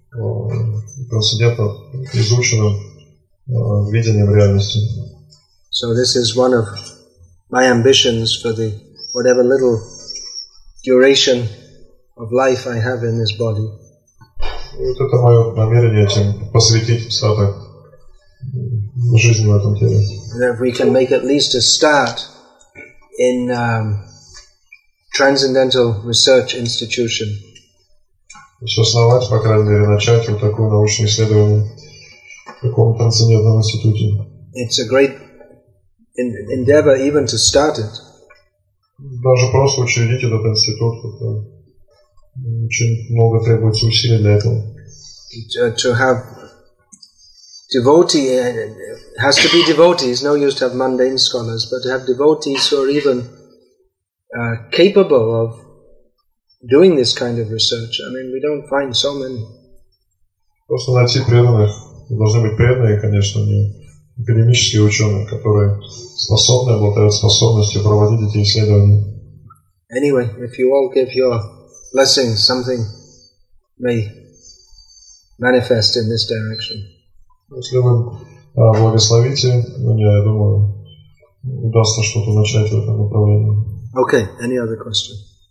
Speaker 2: изученным видением реальности.
Speaker 1: So this is one of my ambitions for the whatever little duration of life I have in this body.
Speaker 2: Вот это мое намерение этим посвятить остаток жизни в этом теле.
Speaker 1: And if we can make at least a start in transcendental research institution.
Speaker 2: Основать, по крайней мере, начать вот такое научное исследование в таком трансцендентном институте.
Speaker 1: It's a great endeavor even to start it.
Speaker 2: Даже просто учредить этот институт, это очень много требуется усилий для этого.
Speaker 1: To have devotee, it has to be devotees, no use to have mundane scholars, but to have devotees who are even capable of doing this kind of research. I mean, we don't find so many.
Speaker 2: Просто найти преданных. Должны быть преданные, конечно, не академические ученые, которые способны, обладают способностью проводить эти исследования.
Speaker 1: Anyway, if you all give your blessings, something may manifest in this direction.
Speaker 2: Если вы благословите, я думаю, удастся что-то начать в этом направлении.
Speaker 1: Okay, any other question?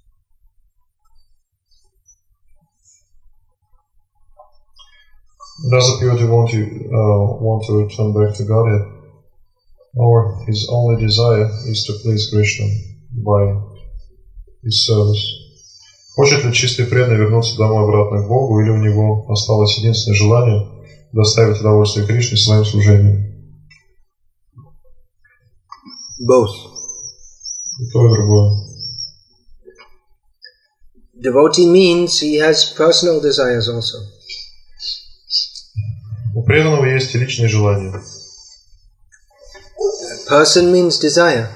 Speaker 2: Does a pure devotee want to return back to Godhead, or his only desire is to please Krishna by his service? Хочет ли чистый преданный вернуться домой обратно к Богу, или у него осталось единственное желание доставить удовольствие Кришне своим служением?
Speaker 1: Both.
Speaker 2: И то, и другое.
Speaker 1: Devotee means he has personal desires also.
Speaker 2: У преданного есть и личные желания.
Speaker 1: Person means desire.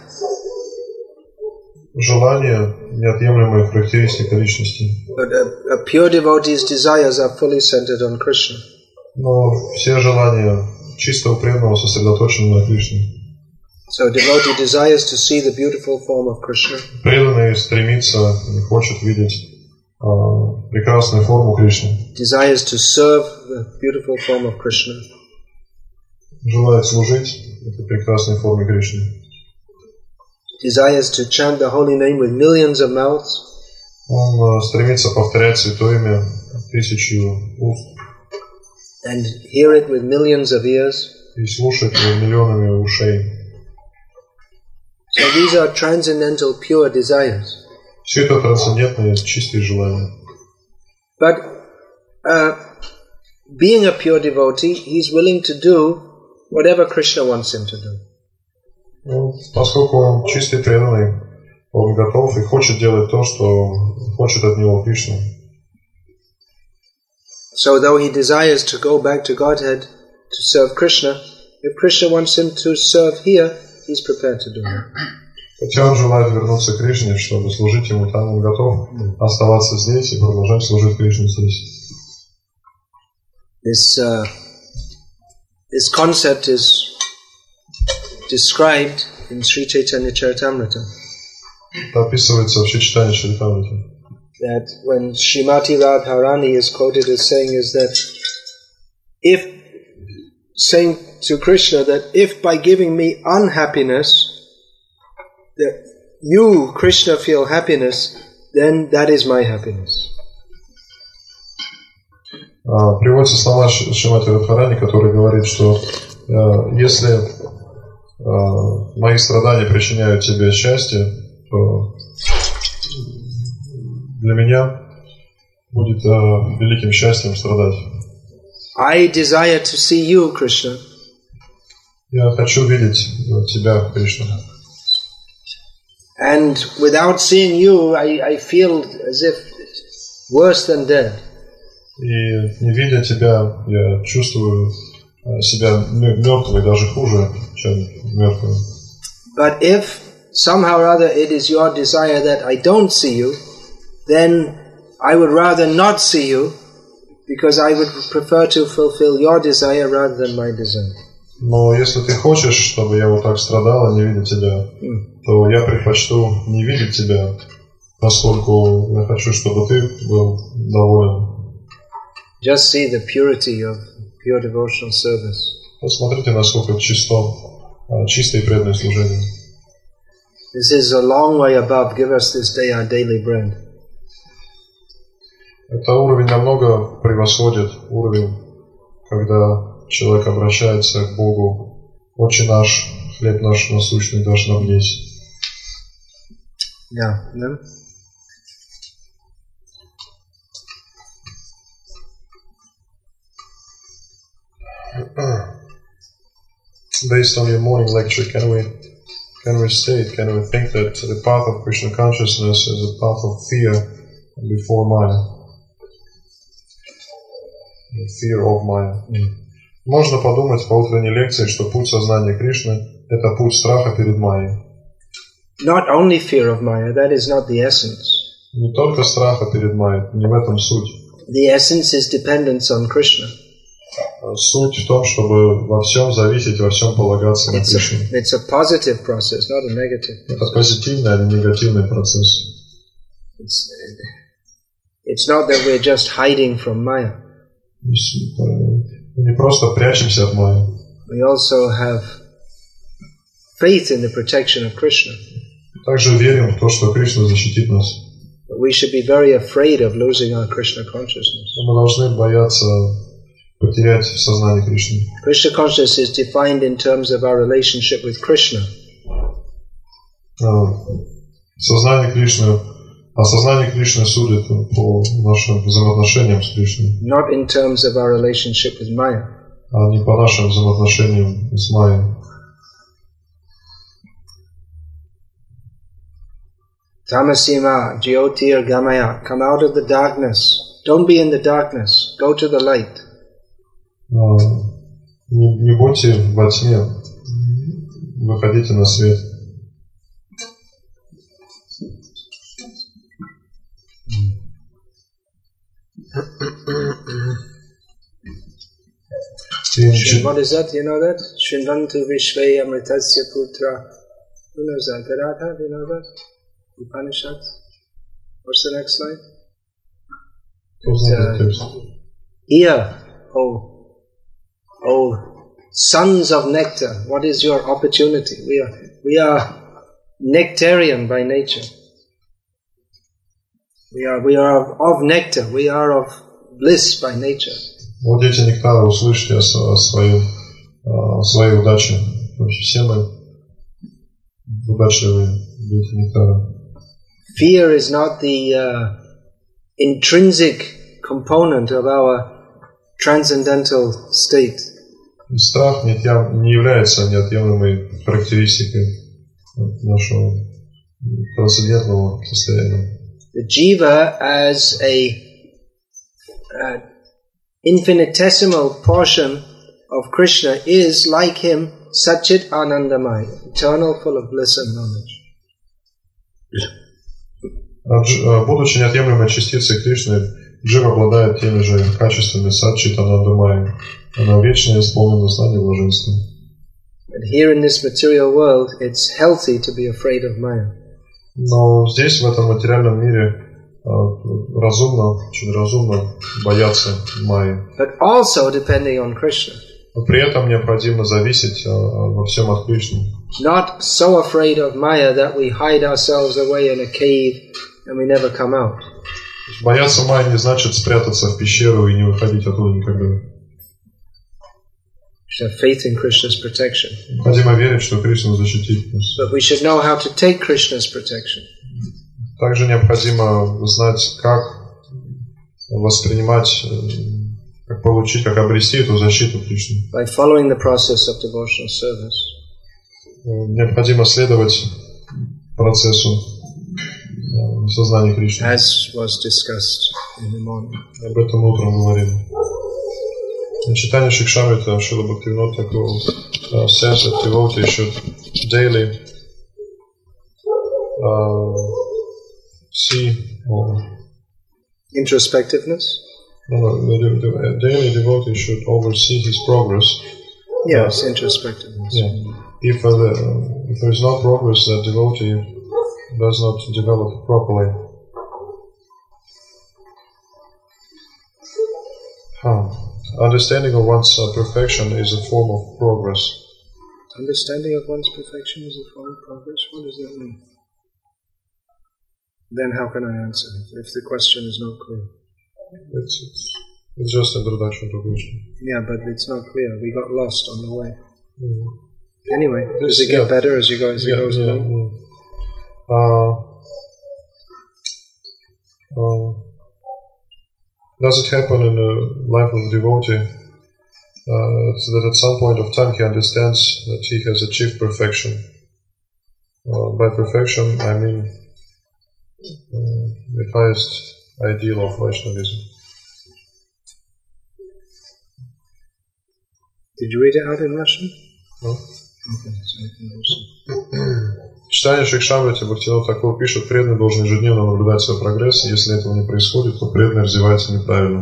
Speaker 2: Желание – неотъемлемая характеристика личности.
Speaker 1: But a pure devotee's desires are fully centered on Krishna.
Speaker 2: Но все желания чистого преданного сосредоточены на Кришне.
Speaker 1: So a devotee desires to see the beautiful form of Krishna.
Speaker 2: Преданный стремится и хочет видеть прекрасную форму Кришны.
Speaker 1: Desires to serve the beautiful form of Krishna.
Speaker 2: Желает служить этой прекрасной форме Кришны.
Speaker 1: Desires to chant the holy name with millions of mouths.
Speaker 2: Он стремится повторять святое имя тысячью уст.
Speaker 1: And hear it with millions of ears.
Speaker 2: И слушать его миллионами ушей.
Speaker 1: So these are transcendental pure desires.
Speaker 2: Все это трансцендентные, чистые желания.
Speaker 1: But being a pure devotee, he's willing to do whatever Krishna wants him to do.
Speaker 2: Поскольку он чистый преданный, он готов и хочет делать то, что хочет от него Кришна.
Speaker 1: So though he desires to go back to Godhead to serve Krishna, if Krishna wants him to serve here, he's prepared to do it.
Speaker 2: Хотя он желает вернуться к Кришне, чтобы служить ему там, он готов оставаться здесь и продолжать служить Кришне здесь.
Speaker 1: This This concept is described in Sri Chaitanya Charitamrita.
Speaker 2: Это описывается в Чайтанья Чаритамрите.
Speaker 1: That when Srimati Radharani is quoted as saying is that saying to Krishna that if by giving me unhappiness, that you, Krishna, feel happiness, then that is my happiness.
Speaker 2: Приводятся слова Шримати Радхарани, который говорит, что если мои страдания причиняют тебе счастье, то для меня будет великим счастьем страдать.
Speaker 1: I desire to see you, Krishna.
Speaker 2: Я хочу видеть тебя, Кришна.
Speaker 1: And without seeing you, I feel as if worse than dead.
Speaker 2: И не видя тебя, я чувствую себя мертвым, даже хуже, чем мертвым.
Speaker 1: But if somehow or other it is your desire that I don't see you, then I would rather not see you, because I would prefer to fulfill your desire rather than my desire.
Speaker 2: Но если ты хочешь, чтобы я вот так страдал, не видя тебя, то я предпочту не видеть тебя, поскольку я хочу, чтобы ты был доволен.
Speaker 1: Just see the purity of pure devotional service.
Speaker 2: Посмотрите, насколько чистое и преданное служение.
Speaker 1: This is a long way above. Give us this day our daily bread.
Speaker 2: Это уровень намного превосходит уровень, когда человек обращается к Богу. Отче наш, хлеб наш насущный дашь нам есть.
Speaker 1: Yeah. No?
Speaker 2: Based on your morning lecture, can we think that the path of Krishna consciousness is a path of fear before Maya? Fear of Maya. Можно подумать по утренней лекции, что путь сознания Кришны – это путь страха перед Майей.
Speaker 1: Not only fear of Maya, that is not the essence.
Speaker 2: Не только страха перед Майей, не в этом суть.
Speaker 1: The essence is dependence on Krishna.
Speaker 2: Суть в том, чтобы во всем зависеть, во всем полагаться на Кришну.
Speaker 1: It's a positive process, not a negative.
Speaker 2: Это позитивный, а не негативный процесс.
Speaker 1: It's not that we're just hiding from Maya.
Speaker 2: Мы не просто прячемся от Майи.
Speaker 1: We also have faith in the protection of Krishna.
Speaker 2: Также верим в то, что Кришна защитит нас.
Speaker 1: But we should be very afraid of losing our Krishna consciousness.
Speaker 2: Мы должны бояться потерять сознание Кришны.
Speaker 1: Krishna consciousness is defined in terms of our relationship with Krishna.
Speaker 2: Сознание Кришны судит по нашим взаимоотношениям с Кришной.
Speaker 1: Not in terms of our relationship with Maya.
Speaker 2: А не по нашим взаимоотношениям с Майей.
Speaker 1: Tamasima jyotir gamaya. Come out of the darkness. Don't be in the darkness. Go to the light.
Speaker 2: Не будьте во тьме. Выходите на свет.
Speaker 1: What is that? You know that? Shrinvantu Vishve Amritasya Putra. Who knows that? Garadha, do you know that? Upanishad. What's the next slide? Here, oh, sons of nectar, what is your opportunity? We are nectarian by nature. We are of nectar. We are of bliss by nature.
Speaker 2: Вот дети нектара, услышьте о своей удаче. Все мы удачливые дети нектара.
Speaker 1: Fear is not the intrinsic component of our transcendental state.
Speaker 2: Страх не является неотъемлемой характеристикой нашего трансцендентного состояния.
Speaker 1: The jiva as a infinitesimal portion of Krishna is like him, Satchit Anandamaya, eternal, full of bliss and knowledge.
Speaker 2: Будучи неотъемлемой частицей Кришны, Джива обладает теми же качествами Саччитананда Майи. Она вечно исполнена знаний блаженства.
Speaker 1: But here in this material world, it's healthy to be afraid of Maya.
Speaker 2: Но здесь, в этом материальном мире, разумно, очень разумно бояться Майи.
Speaker 1: But also depending on Krishna.
Speaker 2: Но при этом необходимо зависеть во всем от Кришны.
Speaker 1: Not so afraid of Maya that we hide ourselves away in a cave and we never come out.
Speaker 2: Бояться Майи не значит спрятаться в пещеру и не выходить оттуда никогда.
Speaker 1: We should have faith in Krishna's protection.
Speaker 2: Необходимо верить, что Кришна защитит нас.
Speaker 1: But we should know how to take Krishna's protection.
Speaker 2: Также необходимо знать, как воспринимать, как получить, как обрести эту защиту Кришны.
Speaker 1: By following the process of devotional service.
Speaker 2: Необходимо следовать процессу сознания Кришны.
Speaker 1: As was discussed in the morning.
Speaker 2: Об этом мы утром говорили. Читание Шикшамрита Шрила Бхактивинода Тхакур says that devotee should daily see
Speaker 1: introspectiveness.
Speaker 2: Daily devotee should oversee his progress.
Speaker 1: Yes, introspectiveness.
Speaker 2: Yeah. If there is no progress, the devotee does not develop properly. Understanding of one's perfection is a form of progress.
Speaker 1: Understanding of one's perfection is a form of progress? What does that mean? Then how can I answer it if the question is not clear?
Speaker 2: It's just introduction to Krishna.
Speaker 1: Yeah, but it's not clear. We got lost on the way. Anyway, does it get better as you go as it goes along?
Speaker 2: Does it happen in the life of the devotee that at some point of time he understands that he has achieved perfection? By perfection, I mean the highest ideal of Vaishnavism.
Speaker 1: Did you read it out in Russian?
Speaker 2: No.
Speaker 1: Okay, so I can listen.
Speaker 2: Читание Шикшамрити Бхактивинода Тхакур пишет, преданный должен ежедневно наблюдать свой прогресс, и если этого не происходит, то преданный развивается неправильно.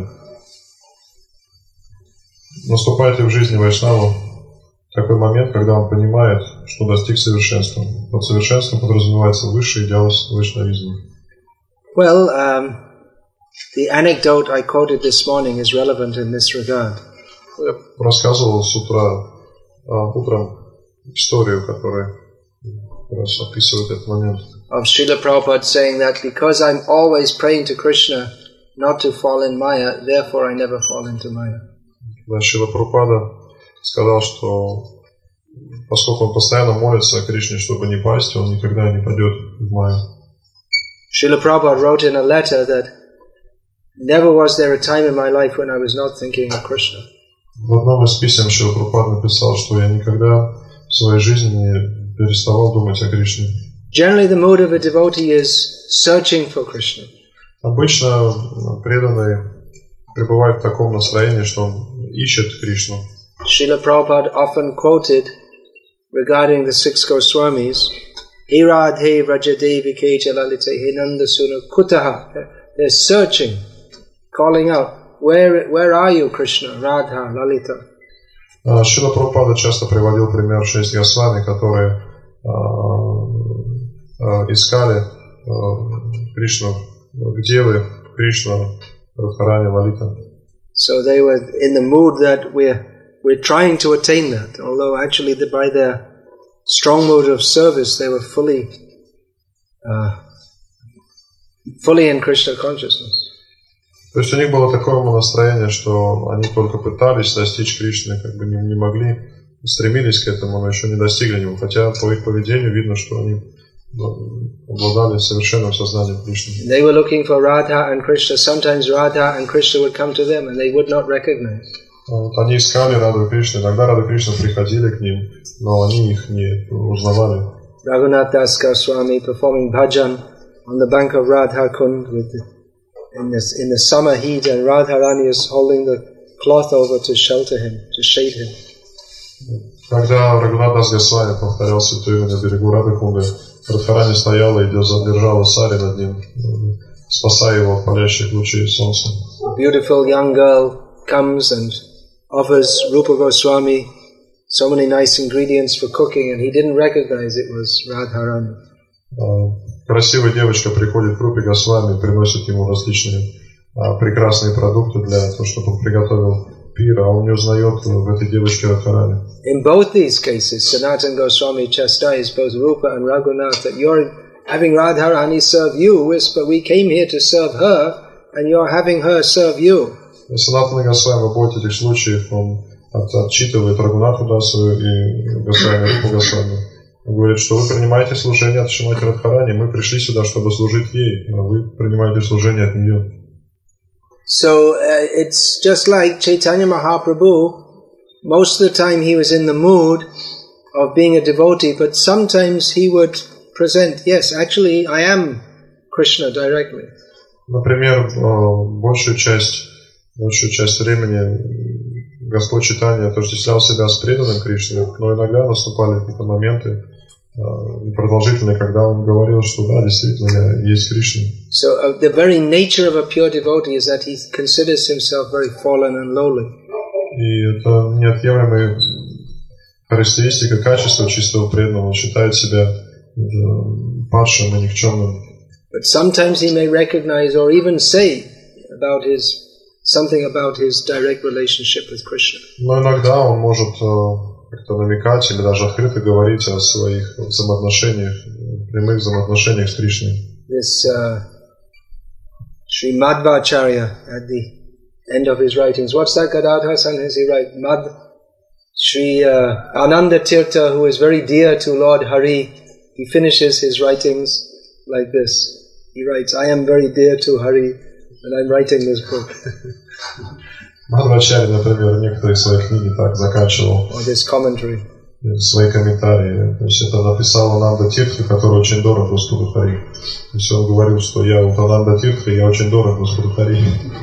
Speaker 2: Наступает ли в жизни Вайшнава такой момент, когда он понимает, что достиг совершенства? Под совершенством подразумевается высший идеал вайшнавизма.
Speaker 1: Well, the anecdote I quoted this morning is relevant in this regard.
Speaker 2: Я рассказывал с утра, утром историю, которая раз описывает этот момент.
Speaker 1: Of Srila Prabhupada saying that because I'm always praying to Krishna not to fall in Maya, therefore I never fall into Maya.
Speaker 2: Да, Шрила Прабхупада сказал, что поскольку он постоянно молится Кришне, чтобы не пасть, он никогда не пойдет в Майю.
Speaker 1: Srila Prabhupada wrote in a letter that never was there a time in my life when I was not thinking of Krishna.
Speaker 2: В одном из писем Шрила Прабхупада написал, что я никогда в своей жизни не переставал думать о Кришне.
Speaker 1: Generally, the mood of a devotee is searching for Krishna.
Speaker 2: Обычно преданный пребывает в таком настроении, что он ищет Кришну.
Speaker 1: Srila Prabhupada often quoted regarding the six Goswamis, He Radhe Vrajadevi Kecha Lalite Hinanda Suna Kutaha. They're searching, calling out, where are you, Krishna, Radha, Lalita?
Speaker 2: Шрила Прабхупада часто приводил пример 6 Госвами, которые искали Кришну. Где вы, Кришна, Радхарани, Лалита?
Speaker 1: So they were in the mood that we're trying to attain that, although actually by their strong mood of service they were fully in Krishna consciousness.
Speaker 2: То есть у них было такое настроение, что они только пытались достичь Кришны, как бы не могли, стремились к этому, но еще не достигли него. Хотя по их поведению видно, что они обладали совершенным сознанием Кришны.
Speaker 1: They were looking for Radha and Krishna. Sometimes Radha and Krishna would come to them and they would not recognize.
Speaker 2: Они искали Раду и Кришну. Иногда Рада и Кришна приходили к ним, но они их не узнавали.
Speaker 1: Raghunath Das Goswami performing bhajan on the bank of Radha Kund in the summer heat, and Radharani is holding the cloth over to shelter him, to shade him.
Speaker 2: Когда Рагунат Дас Госвами повторял святое имя на берегу Радхакунды, Радхарани стояла и держала сари над ним, спасая его от палящих лучей солнца.
Speaker 1: beautiful young girl comes and offers Rupa Goswami so many nice ingredients for cooking, and he didn't recognize it was Radharani.
Speaker 2: Красивая девочка приходит к Рупе Госвами, приносит ему различные прекрасные продукты для того, чтобы он приготовил пир, а он не узнает в этой девочке Радхарани.
Speaker 1: In both these cases, Sanatana Goswami chastised both Rupa and Raghunath that you're having Radharani serve you, but we came here to serve her, and you're having her serve you.
Speaker 2: Санатана Госвами в обоих этих случаях он отчитывает Рагунатху Дасу и Госвами, Рупу Госвами. Он говорит, что вы принимаете служение от Шримати Радхарани, мы пришли сюда, чтобы служить ей, а вы принимаете служение от нее.
Speaker 1: So it's just like Chaitanya Mahaprabhu. Most of the time he was in the mood of being a devotee, but sometimes he would present, yes, actually I am Krishna directly.
Speaker 2: Например, большую часть времени Господь Чайтанья отождествлял себя с преданным Кришной, но иногда наступали какие-то моменты продолжительные, когда он говорил, что да, действительно, я есть Кришна.
Speaker 1: So the very nature of a pure devotee is that he considers himself very fallen and lowly.
Speaker 2: И это неотъемлемая характеристика, качества чистого преданного. Он считает себя падшим и никчемным.
Speaker 1: But sometimes he may recognize or even say about something about his direct relationship with Krishna.
Speaker 2: Но иногда он может как-то намекать или даже открыто говорить о своих взаимоотношениях, прямых взаимоотношениях с Кришной.
Speaker 1: This Sri Madhvacharya at the end of his writings, what's that Gadadhar Sanghas he write? Sri Ananda Tirtha, who is very dear to Lord Hari, he finishes his writings like this. He writes, I am very dear to Hari and I'm writing this book.
Speaker 2: Мадхвачарья, например, некоторые свои книги так заканчивал.
Speaker 1: Or this commentary.
Speaker 2: Свои комментарии. То есть это написал Ананда Тиртха, который очень дорог Господу Хари. То есть он говорил, что я вот Ананда Тиртха, я очень дорог Господу Хари.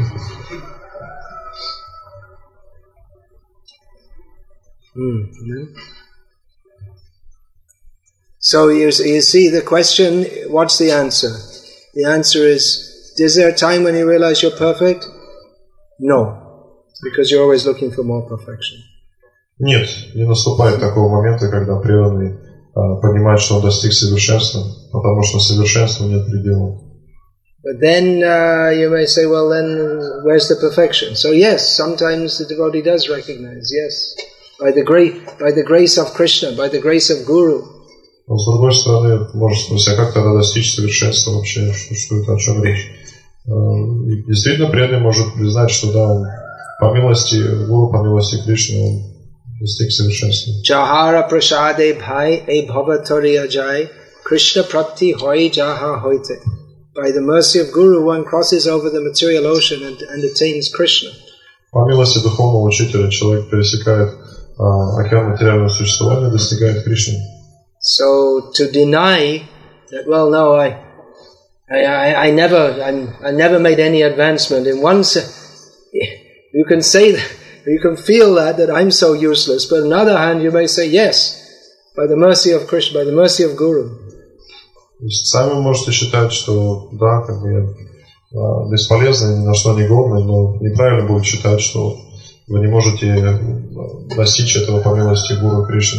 Speaker 1: So you see the question, what's the answer? The answer is there a time when you realize you're perfect? No. Because you're always looking for more perfection.
Speaker 2: Нет, не наступает такого момента, когда преданный понимает, что он достиг совершенства, потому что совершенству нет предела.
Speaker 1: But then you may say, well, then where's the perfection? So yes, sometimes the devotee does recognize, yes, by the grace of Krishna, by the grace of Guru.
Speaker 2: Но с другой стороны, может спросить, а как тогда достичь совершенства вообще? Что это, о чем речь? И действительно, преданный может признать, что да, он по милости Гуру, по милости Кришны, он достиг совершенства. Jahara prasade bhai e bhavatori ajay Krishna prapti hoi jaha hoite. By the mercy of Guru, one crosses over the material ocean and attains Krishna. По милости духовного учителя человек пересекает океан материального существования и достигает Кришны. So to deny that, well, no, I never made any advancement. In one sense, you can say that, you can feel that I'm so useless. But on the other hand, you may say, yes, by the mercy of Krishna, by the mercy of Guru. Сами можете считать, что да, как бы я бесполезный, ни на что не годный, но неправильно будет считать, что вы не можете достичь этого по милости Гуру Кришны.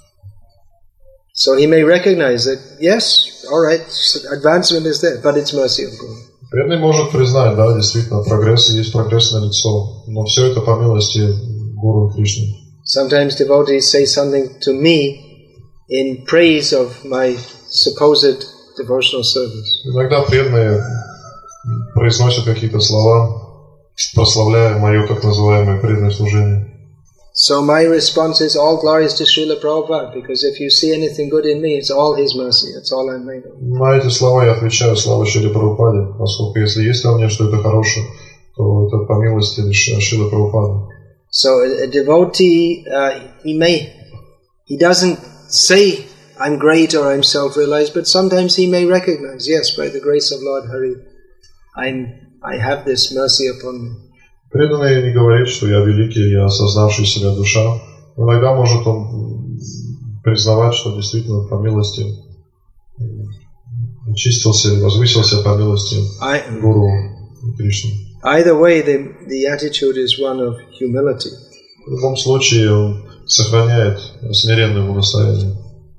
Speaker 2: So he may recognize that, yes, all right, advancement is there, but it's mercy of Guru. Преданный может признать, да, действительно, есть прогресс налицо, но все это по милости Гуру Кришны. Sometimes devotees say something to me in praise of my supposed devotional service. Иногда преданные произносят какие-то слова, прославляя мое так называемое преданное служение. So my response is all glories to Srila Prabhupada, because if you see anything good in me, it's all his mercy, it's all I'm made of. На эти слова я отвечаю слава Шриле Прабхупаде, поскольку если есть во мне что-то хорошее, то это по милости Шрилы Прабхупады. So a devotee, he doesn't say I'm great or I'm self-realized, but sometimes he may recognize, yes, by the grace of Lord Hari, I have this mercy upon me. Преданный не говорит, что я великий, я осознавший себя душа. Иногда может он признавать, что действительно по милости очистился, возвысился по милости Гуру Кришны.
Speaker 1: Either way, the attitude is one of humility.
Speaker 2: В любом случае, он сохраняет смиренное ему настроение.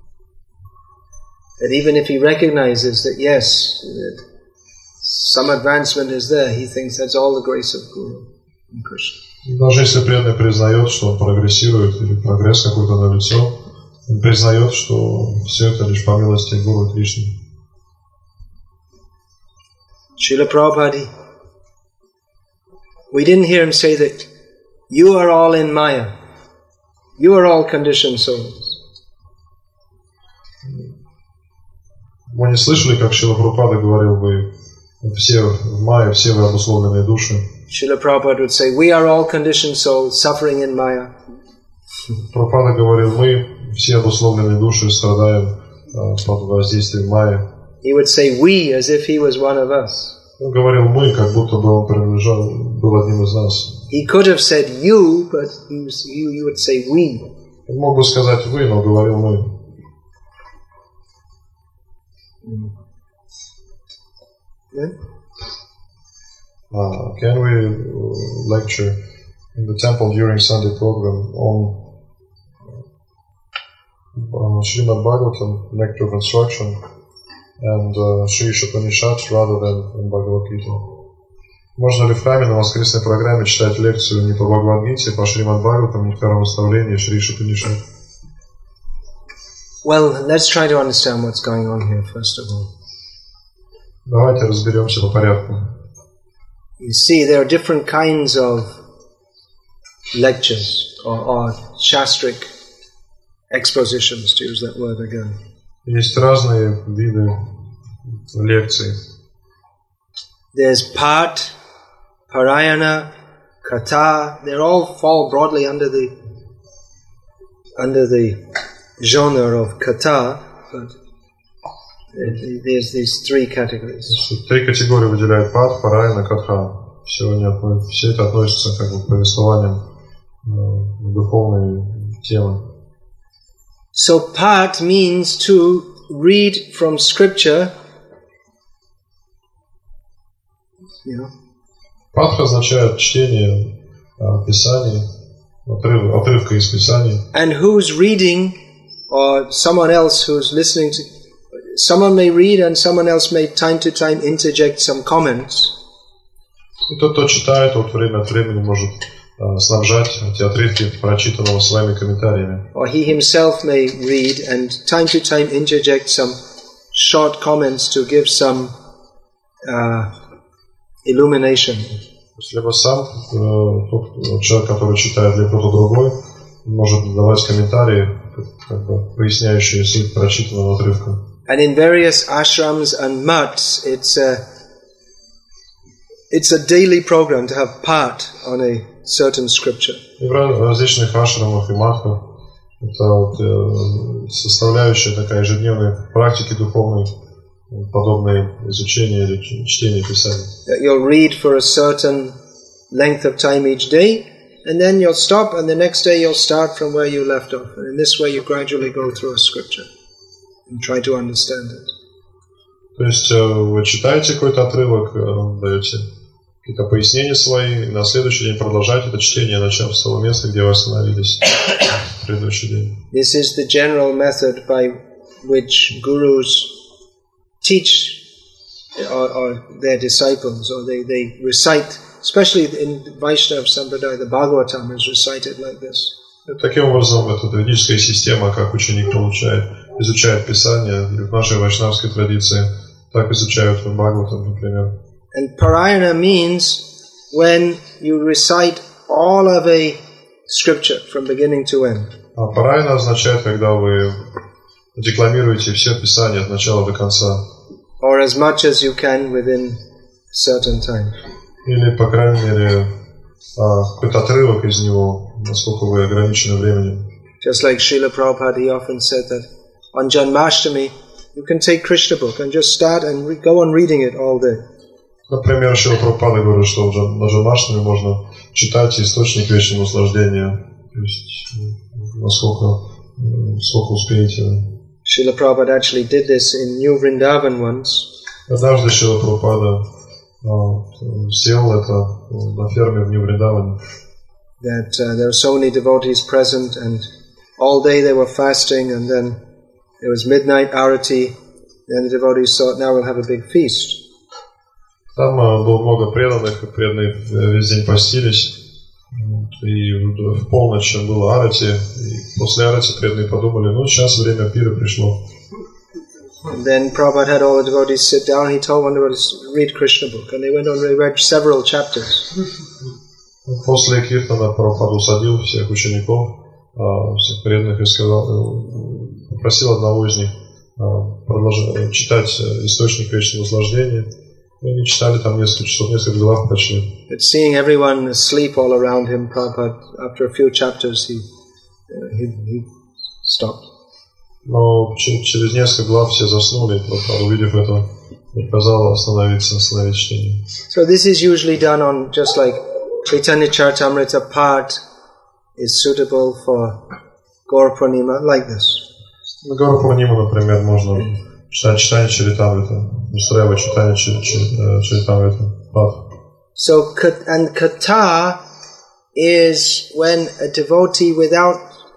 Speaker 1: That even if he recognizes that yes, that some advancement is there, he thinks that's all the grace of Guru and Krishna.
Speaker 2: Даже если преданный признает, что он прогрессирует или прогресс какой-то налицо, он признает, что все это лишь по милости Гуру и Кришны.
Speaker 1: Srila Prabhupada, we didn't hear him say that you are all in Maya, you are all conditioned souls.
Speaker 2: Мы не слышали, как Шрила Прабхупада говорил, вы все в Майе, все вы обусловленные души.
Speaker 1: Srila Prabhupada would say, we are all conditioned souls suffering in Maya.
Speaker 2: Прабхупада говорил, мы все обусловленные души страдаем под воздействием Майи.
Speaker 1: He would say we as if he was one of us.
Speaker 2: Он говорил мы, как будто бы он принадлежал, был одним из нас.
Speaker 1: He could have said you, but he would say we.
Speaker 2: Он мог бы сказать вы, но говорил мы.
Speaker 1: Yeah?
Speaker 2: Can we lecture in the temple during Sunday program on Srimad Bhagavatam, Nectar of Instruction, and Shri Upanishad rather than in Bhagavad Gita? Можно ли в храме на воскресной программе читать лекцию не по Бхагавад-гите, а по Шримад Бхагаватам, Нектару наставления, Шри Upanishad?
Speaker 1: Well, let's try to understand what's going on here first of all.
Speaker 2: Давайте разберемся по порядку.
Speaker 1: You see, there are different kinds of lectures or shastric expositions, to use that word again.
Speaker 2: Есть разные виды лекций.
Speaker 1: There's Pat, Parayana, Katha. They all fall broadly under the genre of Katha, but there's these three categories.
Speaker 2: Три категории выделяют Пад, Параяна, Катха. Все это относится как бы к повествованиям духовной темы.
Speaker 1: So Pat means to read from scripture.
Speaker 2: Патха означает чтение Писаний, отрывка из Писаний.
Speaker 1: And who's reading, or someone else who's listening to. Someone may read and someone else may time to time interject some comments.
Speaker 2: И тот, кто читает, тот время от времени может снабжать эти отрывки прочитанного своими комментариями.
Speaker 1: Or he himself may read and time to time interject some short comments to give some illumination.
Speaker 2: Либо сам тот человек, который читает, либо кто-то другой, может давать комментарии, как бы поясняющие суть прочитанного отрывка.
Speaker 1: And in various ashrams and mats, it's a daily program to have part on a certain scripture.
Speaker 2: И в различных ашрамах и матхах это вот составляющая такая ежедневной практики духовной, подобное изучение или чтение Писания.
Speaker 1: You'll read for a certain length of time each day, and then you'll stop, and the next day you'll start from where you left off. And in this way you gradually go through a scripture and try to understand it.
Speaker 2: То есть вы читаете какой-то отрывок, даете какие-то пояснения свои, и на следующий день продолжаете это чтение, начав с того места, где вы остановились в предыдущий день.
Speaker 1: This is the general method by which gurus teach or their disciples, or they recite, especially in Vaishnava Sampradaya, the Bhagavatam is recited like this.
Speaker 2: Таким образом, это ведическая система, как ученик изучает Писание, и в нашей вайшнавской традиции так изучают Бхагаватам, например.
Speaker 1: And Parayana means when you recite all of a scripture from beginning to end.
Speaker 2: А Параяна означает, когда вы декламируете все Писания от начала до конца.
Speaker 1: Or as much as you can within a certain time.
Speaker 2: Или, по крайней мере, какой-то отрывок из него, насколько вы ограничены временем.
Speaker 1: Just like Srila Prabhupada, he often said that on Janmashtami, you can take Krishna book and just start and go on reading it all day.
Speaker 2: Например, Шрила Прабхупада говорит, что на Джанмаштами можно читать источник вечного наслаждения, то есть сколько успеете.
Speaker 1: Srila Prabhupada actually did this in New Vrindavan once.
Speaker 2: Однажды Шрила Прабхупада сделал это на ферме в Нью-Вриндаване.
Speaker 1: That there were so many devotees present, and all day they were fasting, and then there was midnight arati. Then the devotees thought, now we'll have a big feast.
Speaker 2: Там было много преданных, и преданные весь день постились. И в полночь было арати, и после арати преданные подумали, ну сейчас время пира пришло.
Speaker 1: And then Prabhupada had all the devotees sit down. He told one devotee to read Krishna book, and they went on and read several chapters.
Speaker 2: После киртана Прабхупада усадил всех учеников, всех преданных и сказал, попросил одного из них читать источник вечного наслаждения. И они читали там несколько часов, несколько глав прочли.
Speaker 1: But seeing everyone asleep all around him, Prabhupada, after a few chapters, he stopped.
Speaker 2: Но через несколько глав все заснули, Прабхупада, увидев это, приказал остановить чтение.
Speaker 1: So this is usually done on just like Chaitanya Charitamrita part is suitable for Gaur Purnima, like this.
Speaker 2: На Gaur Purnima, например, можно читать читание Чаритамрита, устраивать читание Чаритамрита.
Speaker 1: So, and Katha is when a devotee without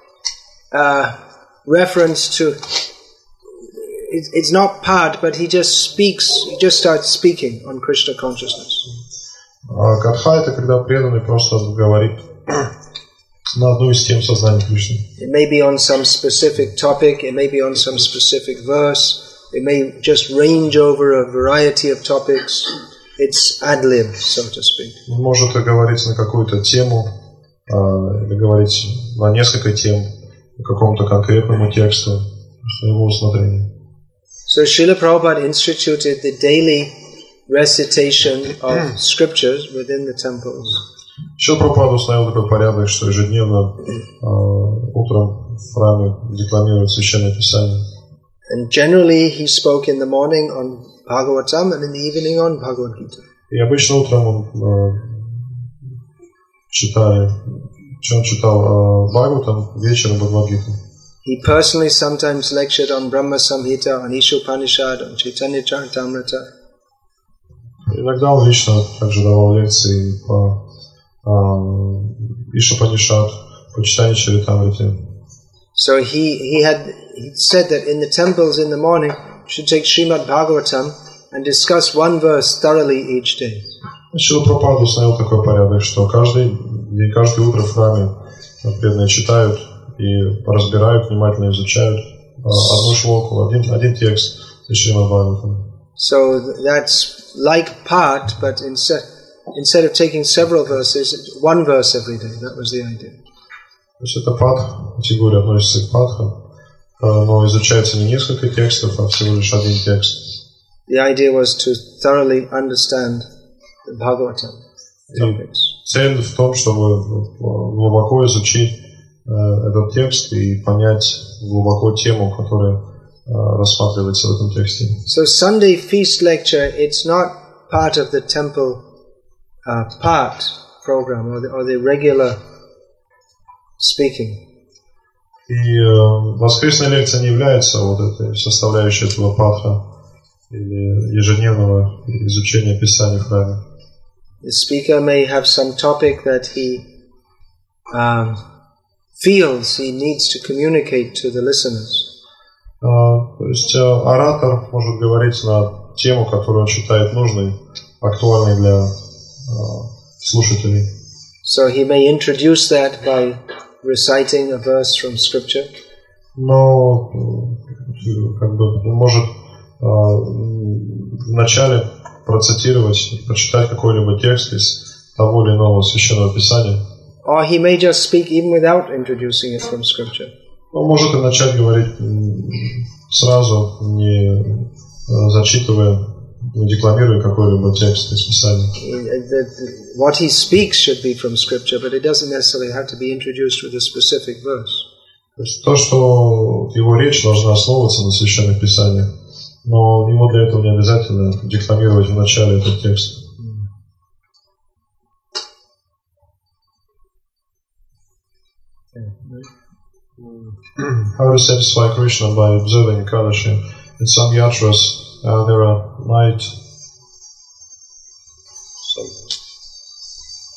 Speaker 1: reference to, it's not part, but he just speaks, he just starts speaking on Krishna consciousness.
Speaker 2: Катха — это когда преданный просто говорит на одну из тем сознания Кришны.
Speaker 1: It may be on some specific topic, it may be on some specific verse, it may just range over a variety of topics. It's ad-lib, so to speak.
Speaker 2: Он может говорить на какую-то тему, или говорить на несколько тем, по какому-то конкретному тексту, по его усмотрению.
Speaker 1: So Srila Prabhupada instituted the daily recitation of scriptures within the temples.
Speaker 2: Шрила Прабхупада установил такой порядок, что ежедневно утром в храме декламируют Священное Писание.
Speaker 1: And generally he spoke in the morning on Bhagavatam and in the evening on Bhagavad Gita.
Speaker 2: И обычно утром он читал Бхагаватам, вечером Бхагавад-гиту.
Speaker 1: He personally sometimes lectured on Brahma Samhita, on Ishopanishad, on Chaitanya Charitamrita.
Speaker 2: Иногда он лично также давал лекции по Ишупанишад, по читанию Чаритамрити.
Speaker 1: So he said that in the temples in the morning you should take Srimad Bhagavatam and discuss one verse thoroughly each day.
Speaker 2: Шрила Прабхупада установил такой порядок, что каждое утро в храме преданные читают и разбирают, внимательно изучают одну шлоку, один текст из Шримад Бхагаватам.
Speaker 1: So that's like part, but instead of taking several verses, one verse every day. That was the idea.
Speaker 2: То есть это пад, категория относится к падхам, но изучается не несколько текстов, а всего лишь один текст.
Speaker 1: The idea was to thoroughly understand the Bhagavatam topics.
Speaker 2: Цель в том, чтобы глубоко изучить этот текст и понять глубоко тему, которая рассматривается в этом тексте.
Speaker 1: So Sunday feast lecture, it's not part of the temple part program or the regular speaking.
Speaker 2: И воскресная лекция не является вот этой составляющей этого патха или ежедневного изучения Писания в храме.
Speaker 1: The speaker may have some topic that he feels he needs to communicate to the listeners.
Speaker 2: То есть оратор может говорить на тему, которую он считает нужной, актуальной для слушателей.
Speaker 1: So he may introduce that by reciting a verse from scripture.
Speaker 2: Но как бы может вначале процитировать, прочитать какой-либо текст из того или иного священного писания.
Speaker 1: Or he may just speak even without introducing it from scripture.
Speaker 2: Он может и начать говорить сразу, не зачитывая, не декламируя какой-либо текст из Писания.
Speaker 1: What he speaks should be from scripture, but it doesn't necessarily have to be introduced with a specific verse.
Speaker 2: То есть то, что его речь должна основываться на священных писаниях, но ему для этого не обязательно декламировать в начале этот текст. How to satisfy Krishna by observing Ekadashi. In some yatras there are night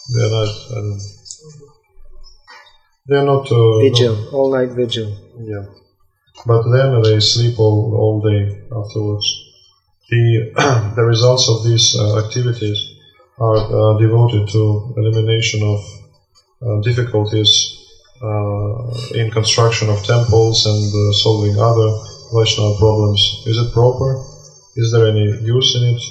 Speaker 2: They're not
Speaker 1: vigil, all night vigil.
Speaker 2: Yeah, but then they sleep all day afterwards. The results of these activities are devoted to elimination of difficulties in construction of temples and solving other Vaishnava problems. Is it proper? Is there any use in it?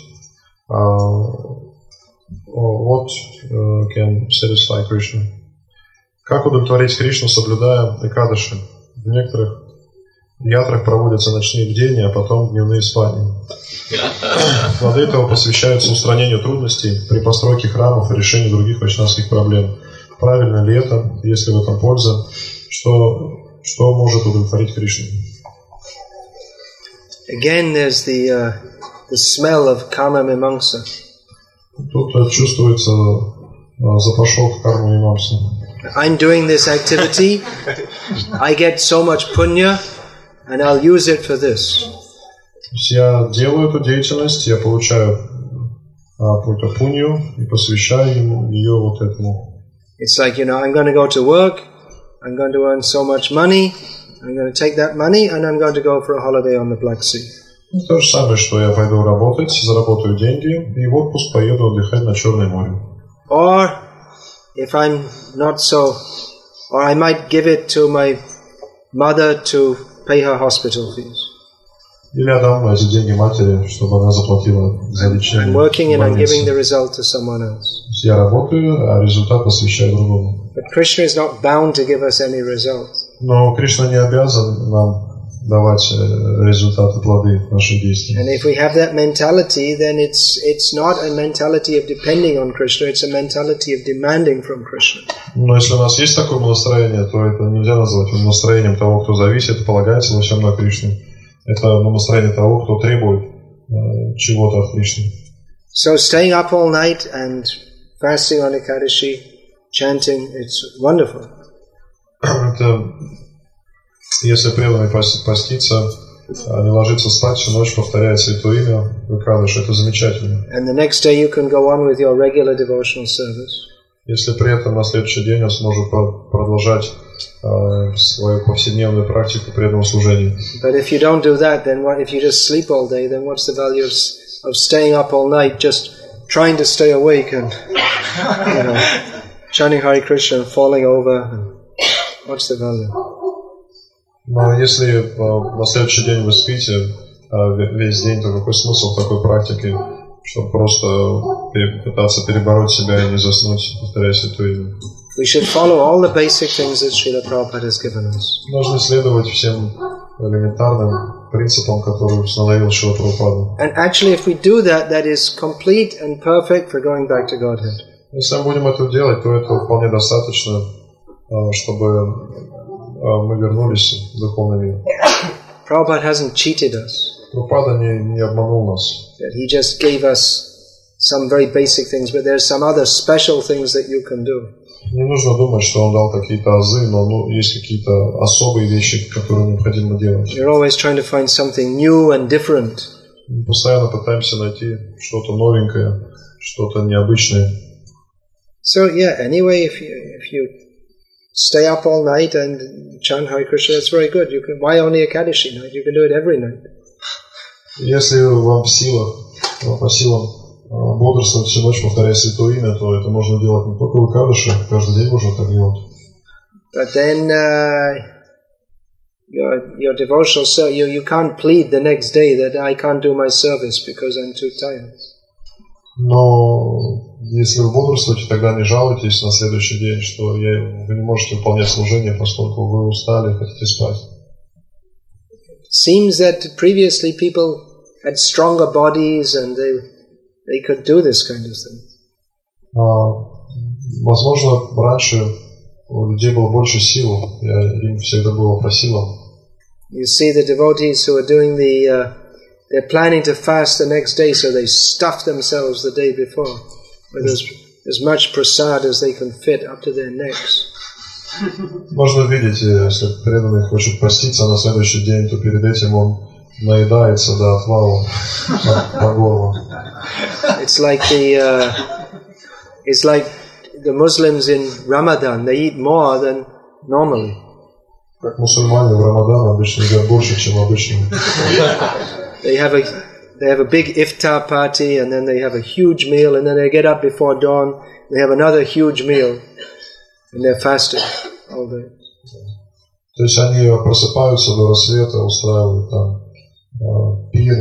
Speaker 2: Or what can satisfy Krishna? Как удовлетворить Кришну, соблюдая экадаши? В некоторых ятрах проводятся ночные бдения, а потом дневные спания. Плоды этого посвящаются устранению трудностей при постройке храмов и решению других вайшнавских проблем. Правильно ли это? Есть ли в этом польза? Что может удовлетворить Кришну?
Speaker 1: Again, there's the smell of karma mimamsa.
Speaker 2: Тут чувствуется запашок кармы мимамсы.
Speaker 1: I'm doing this activity, I get so much punya, and I'll use it for this.
Speaker 2: Я делаю эту деятельность, я получаю какую-то пунью и посвящаю ее вот этому.
Speaker 1: It's like, I'm going to go to work, I'm going to earn so much money, I'm going to take that money, and I'm going to go for a holiday on the Black Sea.
Speaker 2: То же самое, что я пойду работать, заработаю деньги и в отпуск поеду отдыхать на Черное море.
Speaker 1: Or if I'm not so, or I might give it to my mother to pay her hospital fees.
Speaker 2: Или отдам эти деньги матери, чтобы она заплатила за лечение.
Speaker 1: I'm working and I'm giving the result to someone else.
Speaker 2: Я работаю, а результат посвящаю другому.
Speaker 1: But Krishna is not bound to give us any result.
Speaker 2: Но Кришна не обязан нам давать результаты, плоды наших действий.
Speaker 1: And if we have that mentality, then it's not a mentality of depending on Krishna, it's a mentality of demanding from Krishna.
Speaker 2: Но если у нас есть такое настроение, то это нельзя назвать настроением того, кто зависит, полагается во всем на Кришну. Это настроение того, кто требует чего-то от Кришны.
Speaker 1: So staying up all night and fasting on Ekadashi, chanting, it's wonderful.
Speaker 2: Это, если преданный постится, не ложится спать всю ночь, повторяет святое имя в Экадаши, это замечательно.
Speaker 1: And the next day you can go on with your regular devotional service.
Speaker 2: Если при этом на следующий день он сможет продолжать свою повседневную практику преданного служения.
Speaker 1: But if you don't do that, then what? If you just sleep all day, then what's the value of staying up all night, just trying to stay awake and chanting Hare Krishna and falling over? What's the value?
Speaker 2: Но если на следующий день вы спите весь день, то какой смысл такой практики, чтобы просто пытаться перебороть себя и не заснуть, повторяя святое имя?
Speaker 1: We should follow all the basic things that Srila Prabhupada has given us.
Speaker 2: Нужно следовать всем элементарным принципам, которые установил Шрила Прабхупада.
Speaker 1: And actually, if we do that, that is complete and perfect for going back to Godhead.
Speaker 2: Если мы будем это делать, то это вполне достаточно, чтобы мы вернулись в духовный мир.
Speaker 1: Prabhupada hasn't cheated us.
Speaker 2: Прабхупада не обманул нас.
Speaker 1: That he just gave us some very basic things, but there's some other special things that you can do.
Speaker 2: Не нужно думать, что он дал какие-то азы, но есть какие-то особые вещи, которые необходимо делать.
Speaker 1: We're always trying to find something new and different.
Speaker 2: Мы постоянно пытаемся найти что-то новенькое, что-то необычное.
Speaker 1: So yeah, anyway, if you stay up all night and chant Hare Krishna, that's very good. You can. Why only Ekadashi night? You can do it every night.
Speaker 2: Если вам по силам бодрствовать всю ночь, повторяя святое имя, то это можно делать не только в Экадаши, каждый день можно так делать.
Speaker 1: But then your devotional self, you can't plead the next day that I can't do my service because I'm too tired.
Speaker 2: Но если вы бодрствуете, тогда не жалуйтесь на следующий день, что вы не можете выполнять служение, поскольку вы устали и хотите спать.
Speaker 1: It seems that previously people had stronger bodies and they could do this kind of thing.
Speaker 2: Возможно, раньше у людей было больше сил, им всегда было по силам.
Speaker 1: You see the devotees who are doing they're planning to fast the next day, so they stuff themselves the day before with as much prasad as they can fit up to their necks.
Speaker 2: Можно видеть, если преданный хочет поститься на следующий день, то перед этим он наедается до отвала по горло.
Speaker 1: It's like the Muslims in Ramadan, they eat more than normally.
Speaker 2: Как мусульмане в Рамадан обычно едят больше, чем обычно.
Speaker 1: They have a big iftar party, and then they have a huge meal, and then they get up before dawn, they have another huge meal, and they're fasting all day.
Speaker 2: То есть они просыпаются до рассвета, устраивают там пир,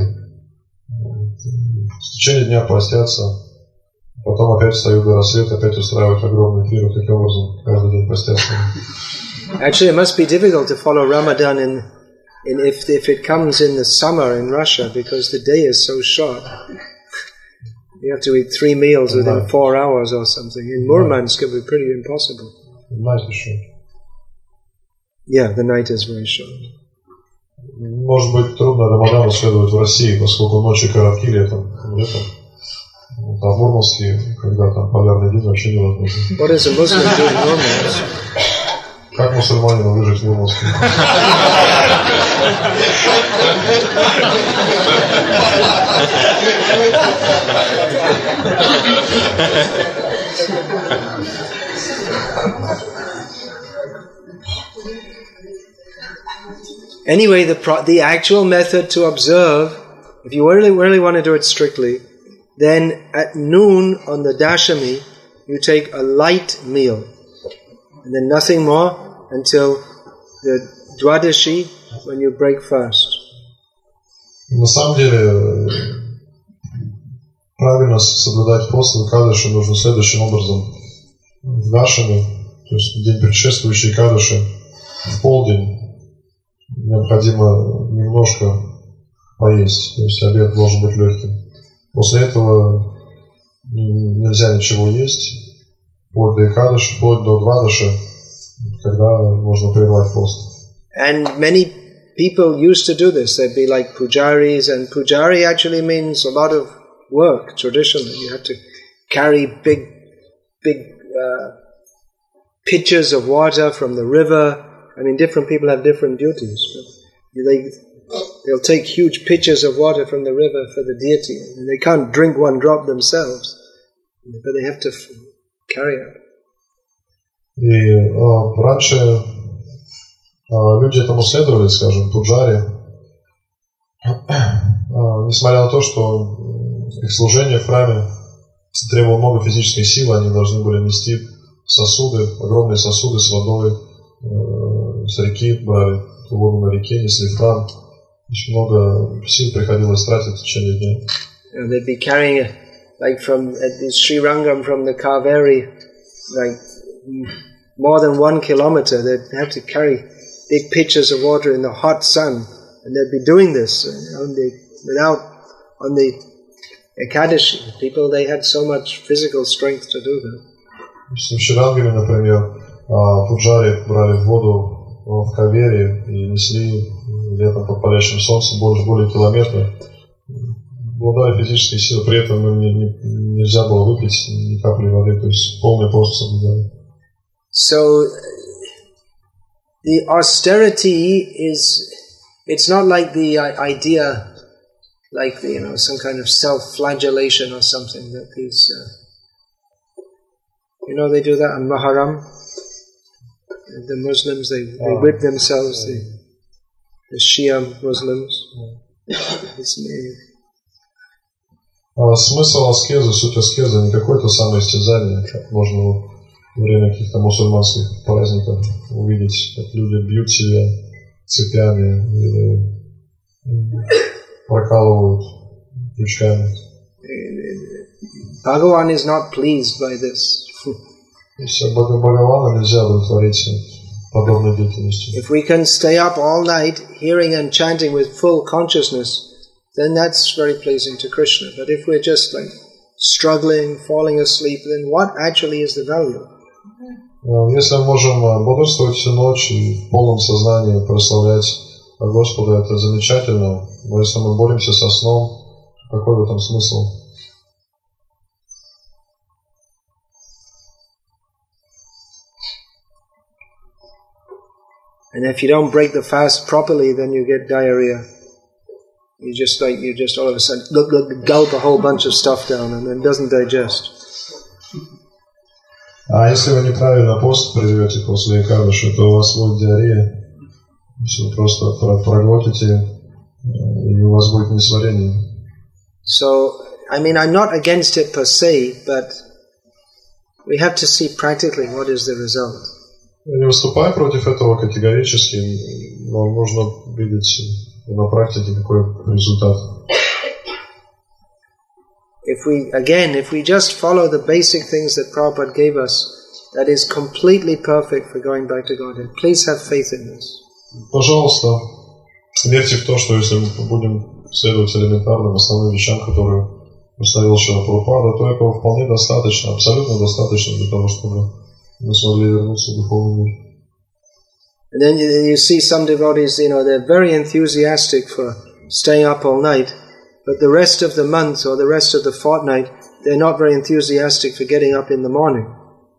Speaker 2: в течение дня постятся, потом опять встают до рассвета, опять устраивают огромный пир, таким образом каждый день постятся.
Speaker 1: Actually, it must be difficult to follow Ramadan if it comes in the summer in Russia, because the day is so short. You have to eat 3 meals within 4 hours or something. In Murmansk, it would be pretty impossible.
Speaker 2: Night is short.
Speaker 1: Yeah, the night is very short.
Speaker 2: Может быть, трудно Рамадану следовать в России, поскольку ночи коротки летом. А в Мурманске, когда там полярный день, вообще невозможно.
Speaker 1: What is a Muslim doing in Murmansk?
Speaker 2: Как мусульманину выжить в Мурманске?
Speaker 1: Anyway, the actual method to observe, if you really want to do it strictly, then at noon on the Dashami, you take a light meal, and then nothing more until the Dwadashi, when you break fast.
Speaker 2: На самом деле, правильно соблюдать пост в Экадаши нужно следующим образом. В Дашами, то есть в день предшествующий Экадаши, в полдень необходимо немножко поесть, то есть обед должен быть легким. После этого нельзя ничего есть, вплоть до Экадаши, вплоть до Двадаши, когда можно прервать пост.
Speaker 1: And many people used to do this. They'd be like pujaris, and pujari actually means a lot of work traditionally. You have to carry big pitchers of water from the river. I mean, different people have different duties. They'll take huge pitchers of water from the river for the deity. And they can't drink one drop themselves, but they have to carry it.
Speaker 2: И раньше люди этому следовали, скажем, пуджари, несмотря на то, что их служение в храме требовало много физической силы, они должны были нести сосуды, огромные сосуды с водой, с реки брали воду на реке, несли в храм. Очень много сил приходилось тратить в течение дня.
Speaker 1: They'd be carrying, like at the Sri Rangam from the Kaveri, like more than 1 kilometer. They'd have to carry big pitchers of water in the hot sun, and they'd be doing this on the Ekadashi. People, they had so much physical strength to do that.
Speaker 2: В Шри-Ланке, например, пуджари брали воду в Кавери и несли летом под палящим солнцем более километра. Обладали физической силой, при этом им нельзя было выпить ни капли воды, то есть полный пост соблюдали.
Speaker 1: So the austerity it's not like the idea, like some kind of self-flagellation or something that these, they do that on Muharram. The Muslims, they whip themselves, the Shia Muslims.
Speaker 2: Смысл аскезы, суть аскезы не какое-то самоистязание, как можно во время каких-то мусульманских праздников увидеть, как люди бьют себя цепями или прокалывают крючками.
Speaker 1: Bhagavan is not pleased by this.
Speaker 2: Бхагавана нельзя удовлетворить подобной деятельностью.
Speaker 1: If we can stay up all night hearing and chanting with full consciousness, then that's very pleasing to Krishna. But if we're just like struggling, falling asleep, then what actually is the value?
Speaker 2: Если мы можем бодрствовать всю ночь и в полном сознании прославлять Господа, это замечательно. Но если мы боремся со сном, какой в этом смысл?
Speaker 1: And if you don't break the fast properly, then you get diarrhea. You just all of a sudden gulp a whole bunch of stuff down and then it doesn't digest.
Speaker 2: А если вы неправильно пост приведете после Экадаши, то у вас будет диарея. Если вы просто проглотите, и у вас будет несварение.
Speaker 1: So, I mean, I'm not against it per se, but we have to see practically what is the result.
Speaker 2: Я не выступаю против этого категорически, но нужно видеть на практике какой результат.
Speaker 1: If we just follow the basic things that Prabhupada gave us, that is completely perfect for going back to Godhead. Please have faith in this.
Speaker 2: Пожалуйста, верьте в то, что если мы будем следовать элементарным основным вещам, которые установил Шрила Прабхупада, то этого вполне достаточно, абсолютно достаточно для того, чтобы мы смогли вернуться в духовный мир.
Speaker 1: And then you see some devotees, they're very enthusiastic for staying up all night, but the rest of the month or the rest of the fortnight, they're not very enthusiastic for getting up in the morning.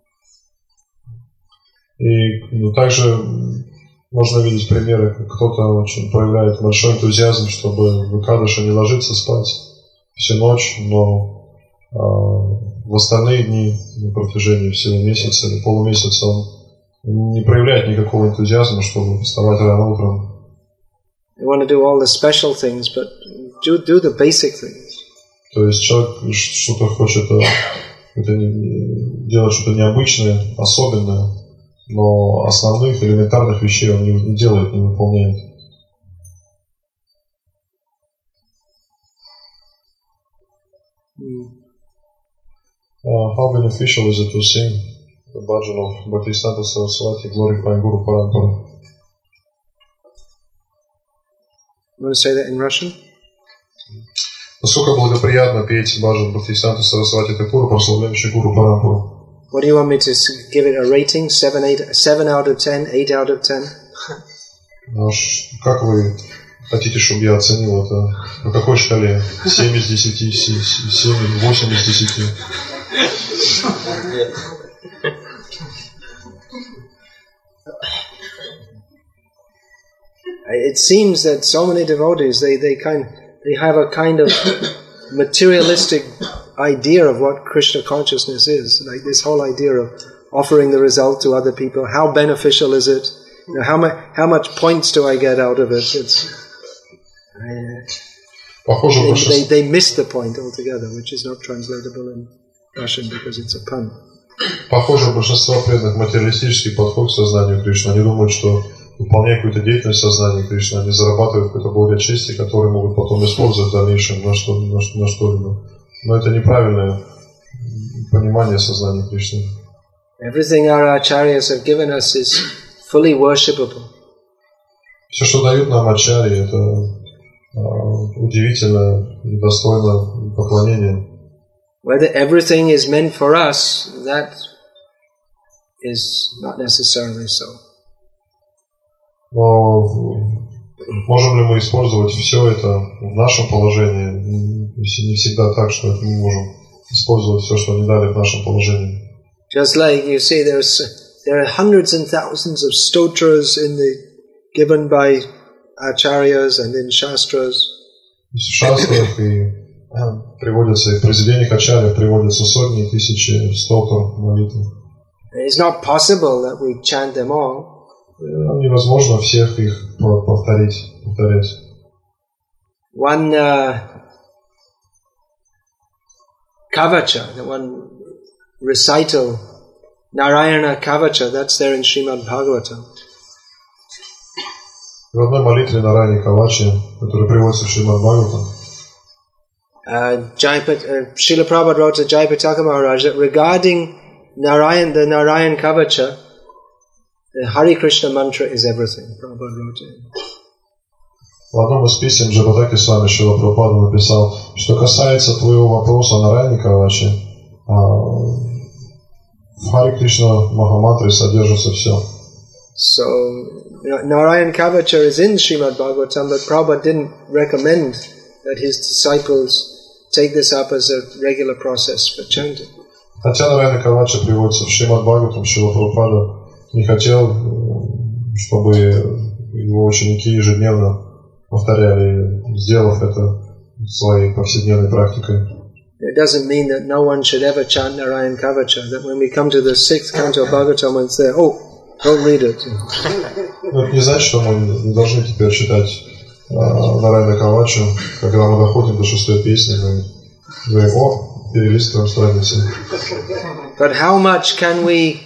Speaker 2: И также можно видеть примеры, кто-то очень проявляет большой энтузиазм, чтобы в Экадаши не ложиться спать всю ночь, но в остальные дни на протяжении всего месяца или полумесяца он не проявляет никакого энтузиазма, чтобы вставать рано утром.
Speaker 1: They want to do all the special things, but do the basic things.
Speaker 2: То есть человек что-то хочет делать что-то необычное, особенное, но основных элементарных вещей он не делает, не выполняет. How beneficial is it to sing the bhajan of Bhaktisiddhanta Saraswati glorifying Guru Parampara?
Speaker 1: You want to say that in Russian?
Speaker 2: Насколько благоприятно петь баджан Бхактисиддханта Сарасвати Такура, прославляющий Гуру Парампару?
Speaker 1: What do you want me to give it a rating? 7 out of 10, 8 out of 10?
Speaker 2: Как вы хотите, чтобы я оценил это? По какой шкале? 7 из 10, 7, 8 из 10?
Speaker 1: It seems that so many devotees, they have a kind of materialistic idea of what Krishna consciousness is. Like this whole idea of offering the result to other people. How beneficial is it? How much points do I get out of it? They miss the point altogether, which is not translatable in Russian because it's a pun.
Speaker 2: Похоже, большинство преданных материалистический подход к сознанию Кришны. Они думают, что выполняя какую-то деятельность сознания Кришны, они зарабатывают какое-то благочестие, которое могут потом использовать в дальнейшем на что-либо. Но это неправильное понимание сознания Кришны.
Speaker 1: Everything our acharyas have given us is fully worshipable.
Speaker 2: Все, что дают нам ачарьи, это удивительно и достойно поклонения.
Speaker 1: Whether everything is meant for us, that is not necessarily so.
Speaker 2: Но можем ли мы использовать все это в нашем положении? Не всегда так, что мы можем использовать все, что они дали в нашем положении.
Speaker 1: Just like you see, there are hundreds and thousands of stotras given by acharyas and in shastras.
Speaker 2: В шастрах и приводятся, и в произведениях ачарьев приводятся сотни и тысячи стотр молитв.
Speaker 1: It's not possible that we chant them all.
Speaker 2: Невозможно всех их повторять.
Speaker 1: One kavacha, one recital, Narayana Kavacha, that's there in Srimad Bhagavatam.
Speaker 2: В одной молитве Нараяне Кавачи, которая приводится в Шримад Бхагаватам,
Speaker 1: Srila Prabhupada wrote to Jayapataka Maharaj that regarding the Narayan Kavacha, the Hare Krishna mantra is everything. Prabhupada wrote it.
Speaker 2: В одном из писем Джапатаки Свами Шрила Прабхупада написал, что касается твоего вопроса о Нараяне Кавачи, в Харе Кришна Махамантре содержится все.
Speaker 1: So, Narayan Kavacha is in Srimad Bhagavatam, but Prabhupada didn't recommend that his disciples take this up as a regular process for chanting.
Speaker 2: Хотя Нараяна Кавача приводится в Шримад Бхагаватам, Шрила Прабхупада не хотел, чтобы его ученики ежедневно повторяли, сделав это своей повседневной практикой.
Speaker 1: It doesn't mean that no one should ever chant Narayan Kavacha, that when we come to the 6th canto of Bhagavatam and say, oh, don't read it.
Speaker 2: Но это не значит, что мы не должны теперь читать Нараяна Кавачу. Когда мы доходим до 6-й песни, мы говорим, о, перелистываем страницы.
Speaker 1: But how much can we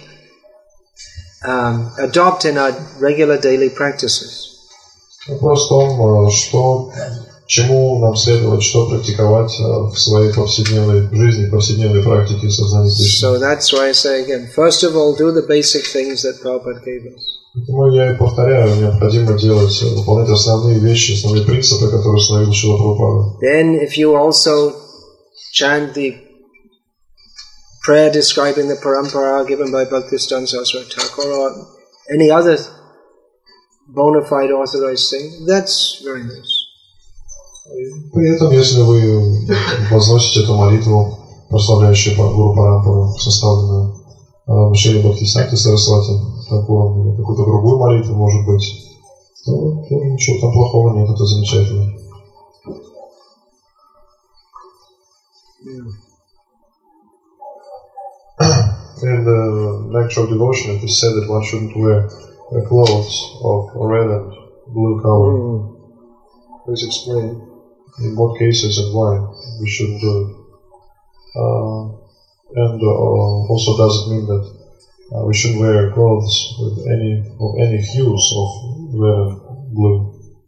Speaker 1: adopt in our regular daily practices?
Speaker 2: Вопрос в том, чему нам следовать, что практиковать в своей повседневной жизни, повседневной практике сознания Кришны.
Speaker 1: So that's why I say again, first of all, do the basic things that Prabhupada gave us.
Speaker 2: Поэтому я и повторяю, необходимо делать, выполнять основные вещи, основные принципы, которые установил Шрила Прабхупада.
Speaker 1: Then if you also chant the prayer describing the parampara given by Bhaktisiddhanta Saraswati Thakur or any other bona fide authorized thing, that's very nice.
Speaker 2: При этом, если вы возносите эту молитву, прославляющую Гуру Парампару, составленную Шрилой Бхактисиддхантой Сарасвати Тхакуром, или какую-то другую молитву, может быть, то ничего там плохого нет, это замечательно. In the lecture of devotion, it is said that one shouldn't wear clothes of red and blue color. Please explain in what cases and why we shouldn't do it. And also does it mean that we shouldn't wear clothes with any hues of red and blue?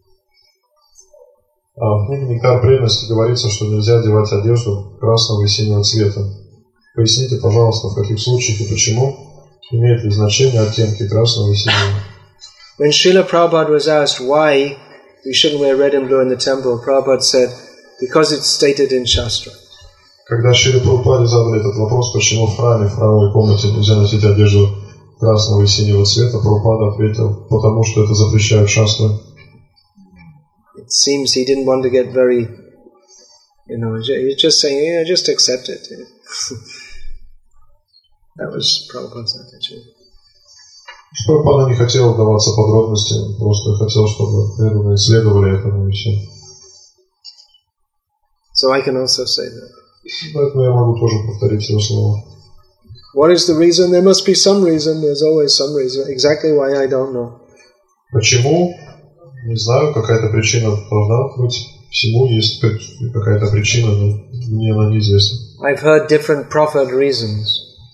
Speaker 2: В книге «Нектар преданности» говорится, что нельзя одевать одежду красного и синего цвета. Поясните, пожалуйста, в каких случаях и почему, имеет ли значение оттенки красного и синего?
Speaker 1: When Srila Prabhupada was asked why we shouldn't wear red and blue in the temple, Prabhupada said, because it's stated in Shastra.
Speaker 2: Когда Шриле Прабхупаде задали этот вопрос, почему в храмовой комнате нельзя носить одежду красного и синего цвета, Прабхупада ответил, потому что это запрещают шастры.
Speaker 1: It seems he didn't want to get very, he's just saying, just accept it. That was Prabhupada's attitude.
Speaker 2: Прабхупада не хотел вдаваться в подробности, просто хотел, чтобы преданные следовали этому и все.
Speaker 1: So I can also say that.
Speaker 2: Поэтому я могу тоже повторить его слова.
Speaker 1: What is the reason? There must be some reason. There's always some reason. Exactly why, I don't know.
Speaker 2: Почему? Не знаю, какая-то причина должна быть. Всему есть какая-то причина, но мне она неизвестна.
Speaker 1: I've heard different proffered reasons.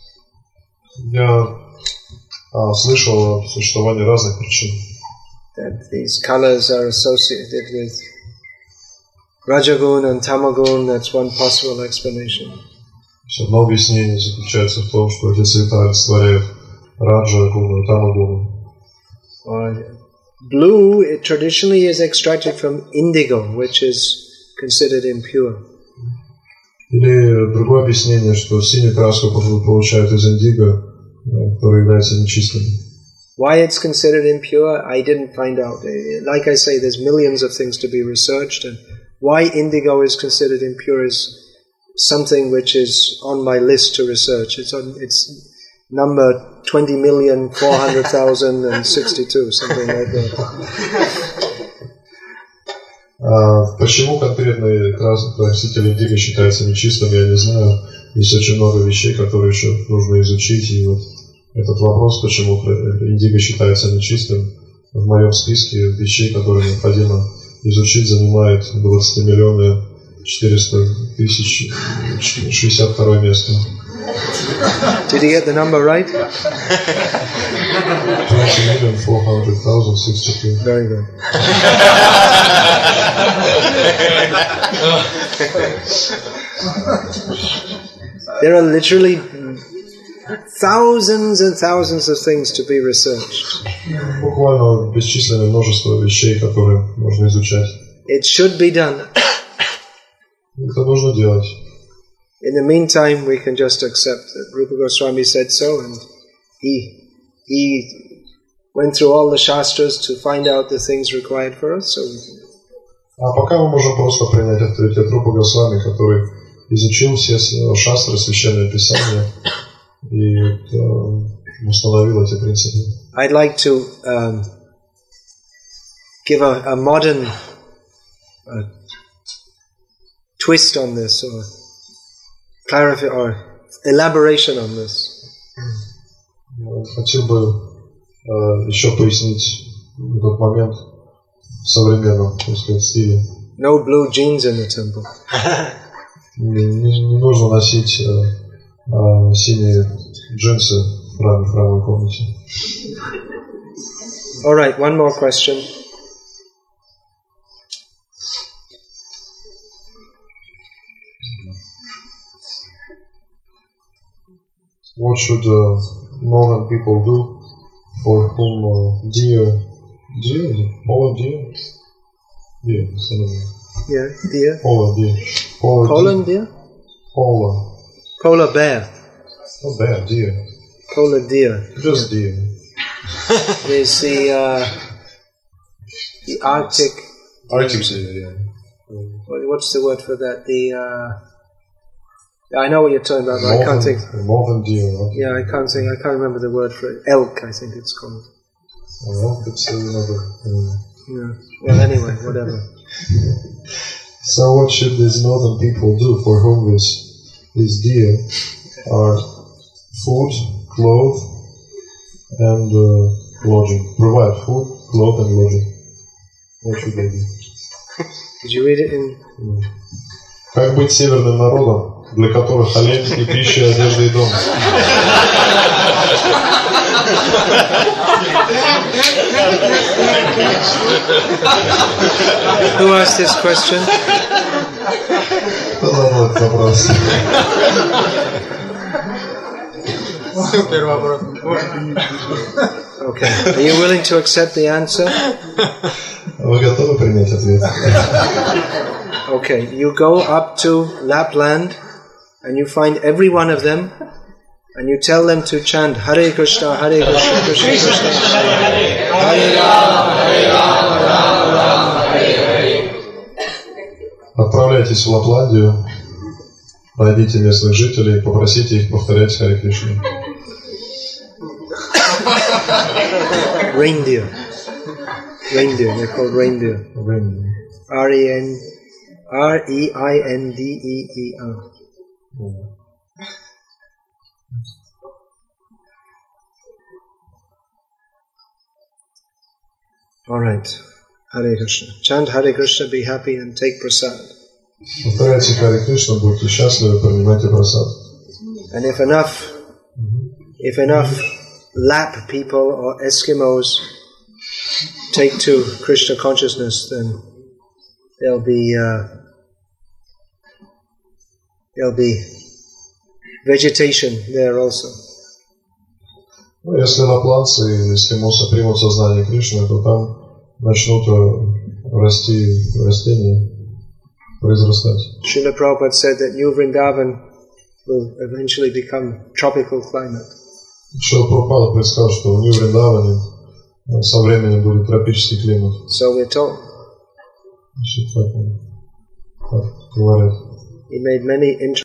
Speaker 2: Я слышал о существовании разных причин.
Speaker 1: That these colors are associated with Rajagun and Tamagun, that's one possible explanation.
Speaker 2: Одно объяснение заключается в том, что эти цвета олицетворяют Раджа-гуну и Тама-гуну.
Speaker 1: Blue, it traditionally is extracted from indigo, which is considered impure.
Speaker 2: Или другое объяснение, что синюю краску получают из индиго, который является нечистым.
Speaker 1: Why it's considered impure, I didn't find out. Like I say, there's millions of things to be researched, and why indigo is considered impure is something which is on my list to research. It's number 20,400,062, something like that.
Speaker 2: Почему конкретный краситель индиго считается нечистым, я не знаю. Есть очень много вещей, которые еще нужно изучить. И вот этот вопрос, почему индиго считается нечистым, в моем списке вещей, которые необходимо изучить, занимает 20 миллионов 400 тысяч 62 место.
Speaker 1: Did you get the number right?
Speaker 2: 20,400,062.
Speaker 1: Very good. There are literally thousands and thousands of things to be researched.
Speaker 2: Буквально бесчисленное множество вещей, которые можно изучать.
Speaker 1: It should be done.
Speaker 2: Это нужно делать.
Speaker 1: In the meantime, we can just accept that Rupa Goswami said so, and he went through all the shastras to find out the things required for us. So we can.
Speaker 2: А пока мы можем просто принять авторитет Рупы Госвами, который изучил все шастры, священные писания и установил эти принципы.
Speaker 1: I'd like to give a modern twist on this, or clarify or elaboration on this.
Speaker 2: Хотел бы еще пояснить этот момент в современном, так сказать, стиле.
Speaker 1: No blue jeans in the temple.
Speaker 2: Не нужно носить синие джинсы в храмовой комнате.
Speaker 1: All right, one more question.
Speaker 2: What should northern people do for whom deer, polar deer? Deer,
Speaker 1: Yeah, deer.
Speaker 2: Polar deer.
Speaker 1: Poland deer?
Speaker 2: Polar
Speaker 1: bear.
Speaker 2: Not bear, deer.
Speaker 1: Polar deer.
Speaker 2: Just deer.
Speaker 1: There's the Arctic.
Speaker 2: Arctic deer, yeah.
Speaker 1: What's the word for that? I know what you're talking about, but I can't think.
Speaker 2: Northern deer. Right?
Speaker 1: Yeah, I can't remember the word for it. Elk, I think it's called.
Speaker 2: Well, it's another.
Speaker 1: Yeah. Well, anyway, whatever.
Speaker 2: So, what should these northern people do for whom these deer are food, clothes, and lodging? Provide food, clothes, and lodging. What should they do?
Speaker 1: Did you read it in?
Speaker 2: Как быть северным народом, для которых олень и пища, одежда и дом?
Speaker 1: Who asked this question?
Speaker 2: Кто задал этот вопрос?
Speaker 1: Okay. Are you willing to accept the answer?
Speaker 2: Вы готовы принять ответ?
Speaker 1: Okay. You go up to Lapland and you find every one of them and you tell them to chant Hare Krishna, Hare Krishna, Krishna Krishna, Hare Rama, Hare Rama, Rama Rama, Hare Hare.
Speaker 2: Отправляйтесь в Лапландию, найдите местных жителей и попросите их повторять Харе Кришну.
Speaker 1: Reindeer. They're called reindeer. R-E-I-N-D-E-E-R. All right. Hare Krishna. Chant Hare Krishna, be happy and take prasad.
Speaker 2: Повторяйте Харе Кришна, будьте счастливы, принимайте прасад.
Speaker 1: And if enough Lap people or Eskimos take to Krishna consciousness, then there'll be vegetation there also.
Speaker 2: Если лапландцы и эскимосы примут сознание Кришны, то там начнут расти растения, произрастать.
Speaker 1: Srila Prabhupada said that New Vrindavan will eventually become tropical climate.
Speaker 2: Шрила Прабхупада предсказал, что в Нью-Вриндаване со временем будет тропический климат.
Speaker 1: So we're told.
Speaker 2: Так говорят.
Speaker 1: He made many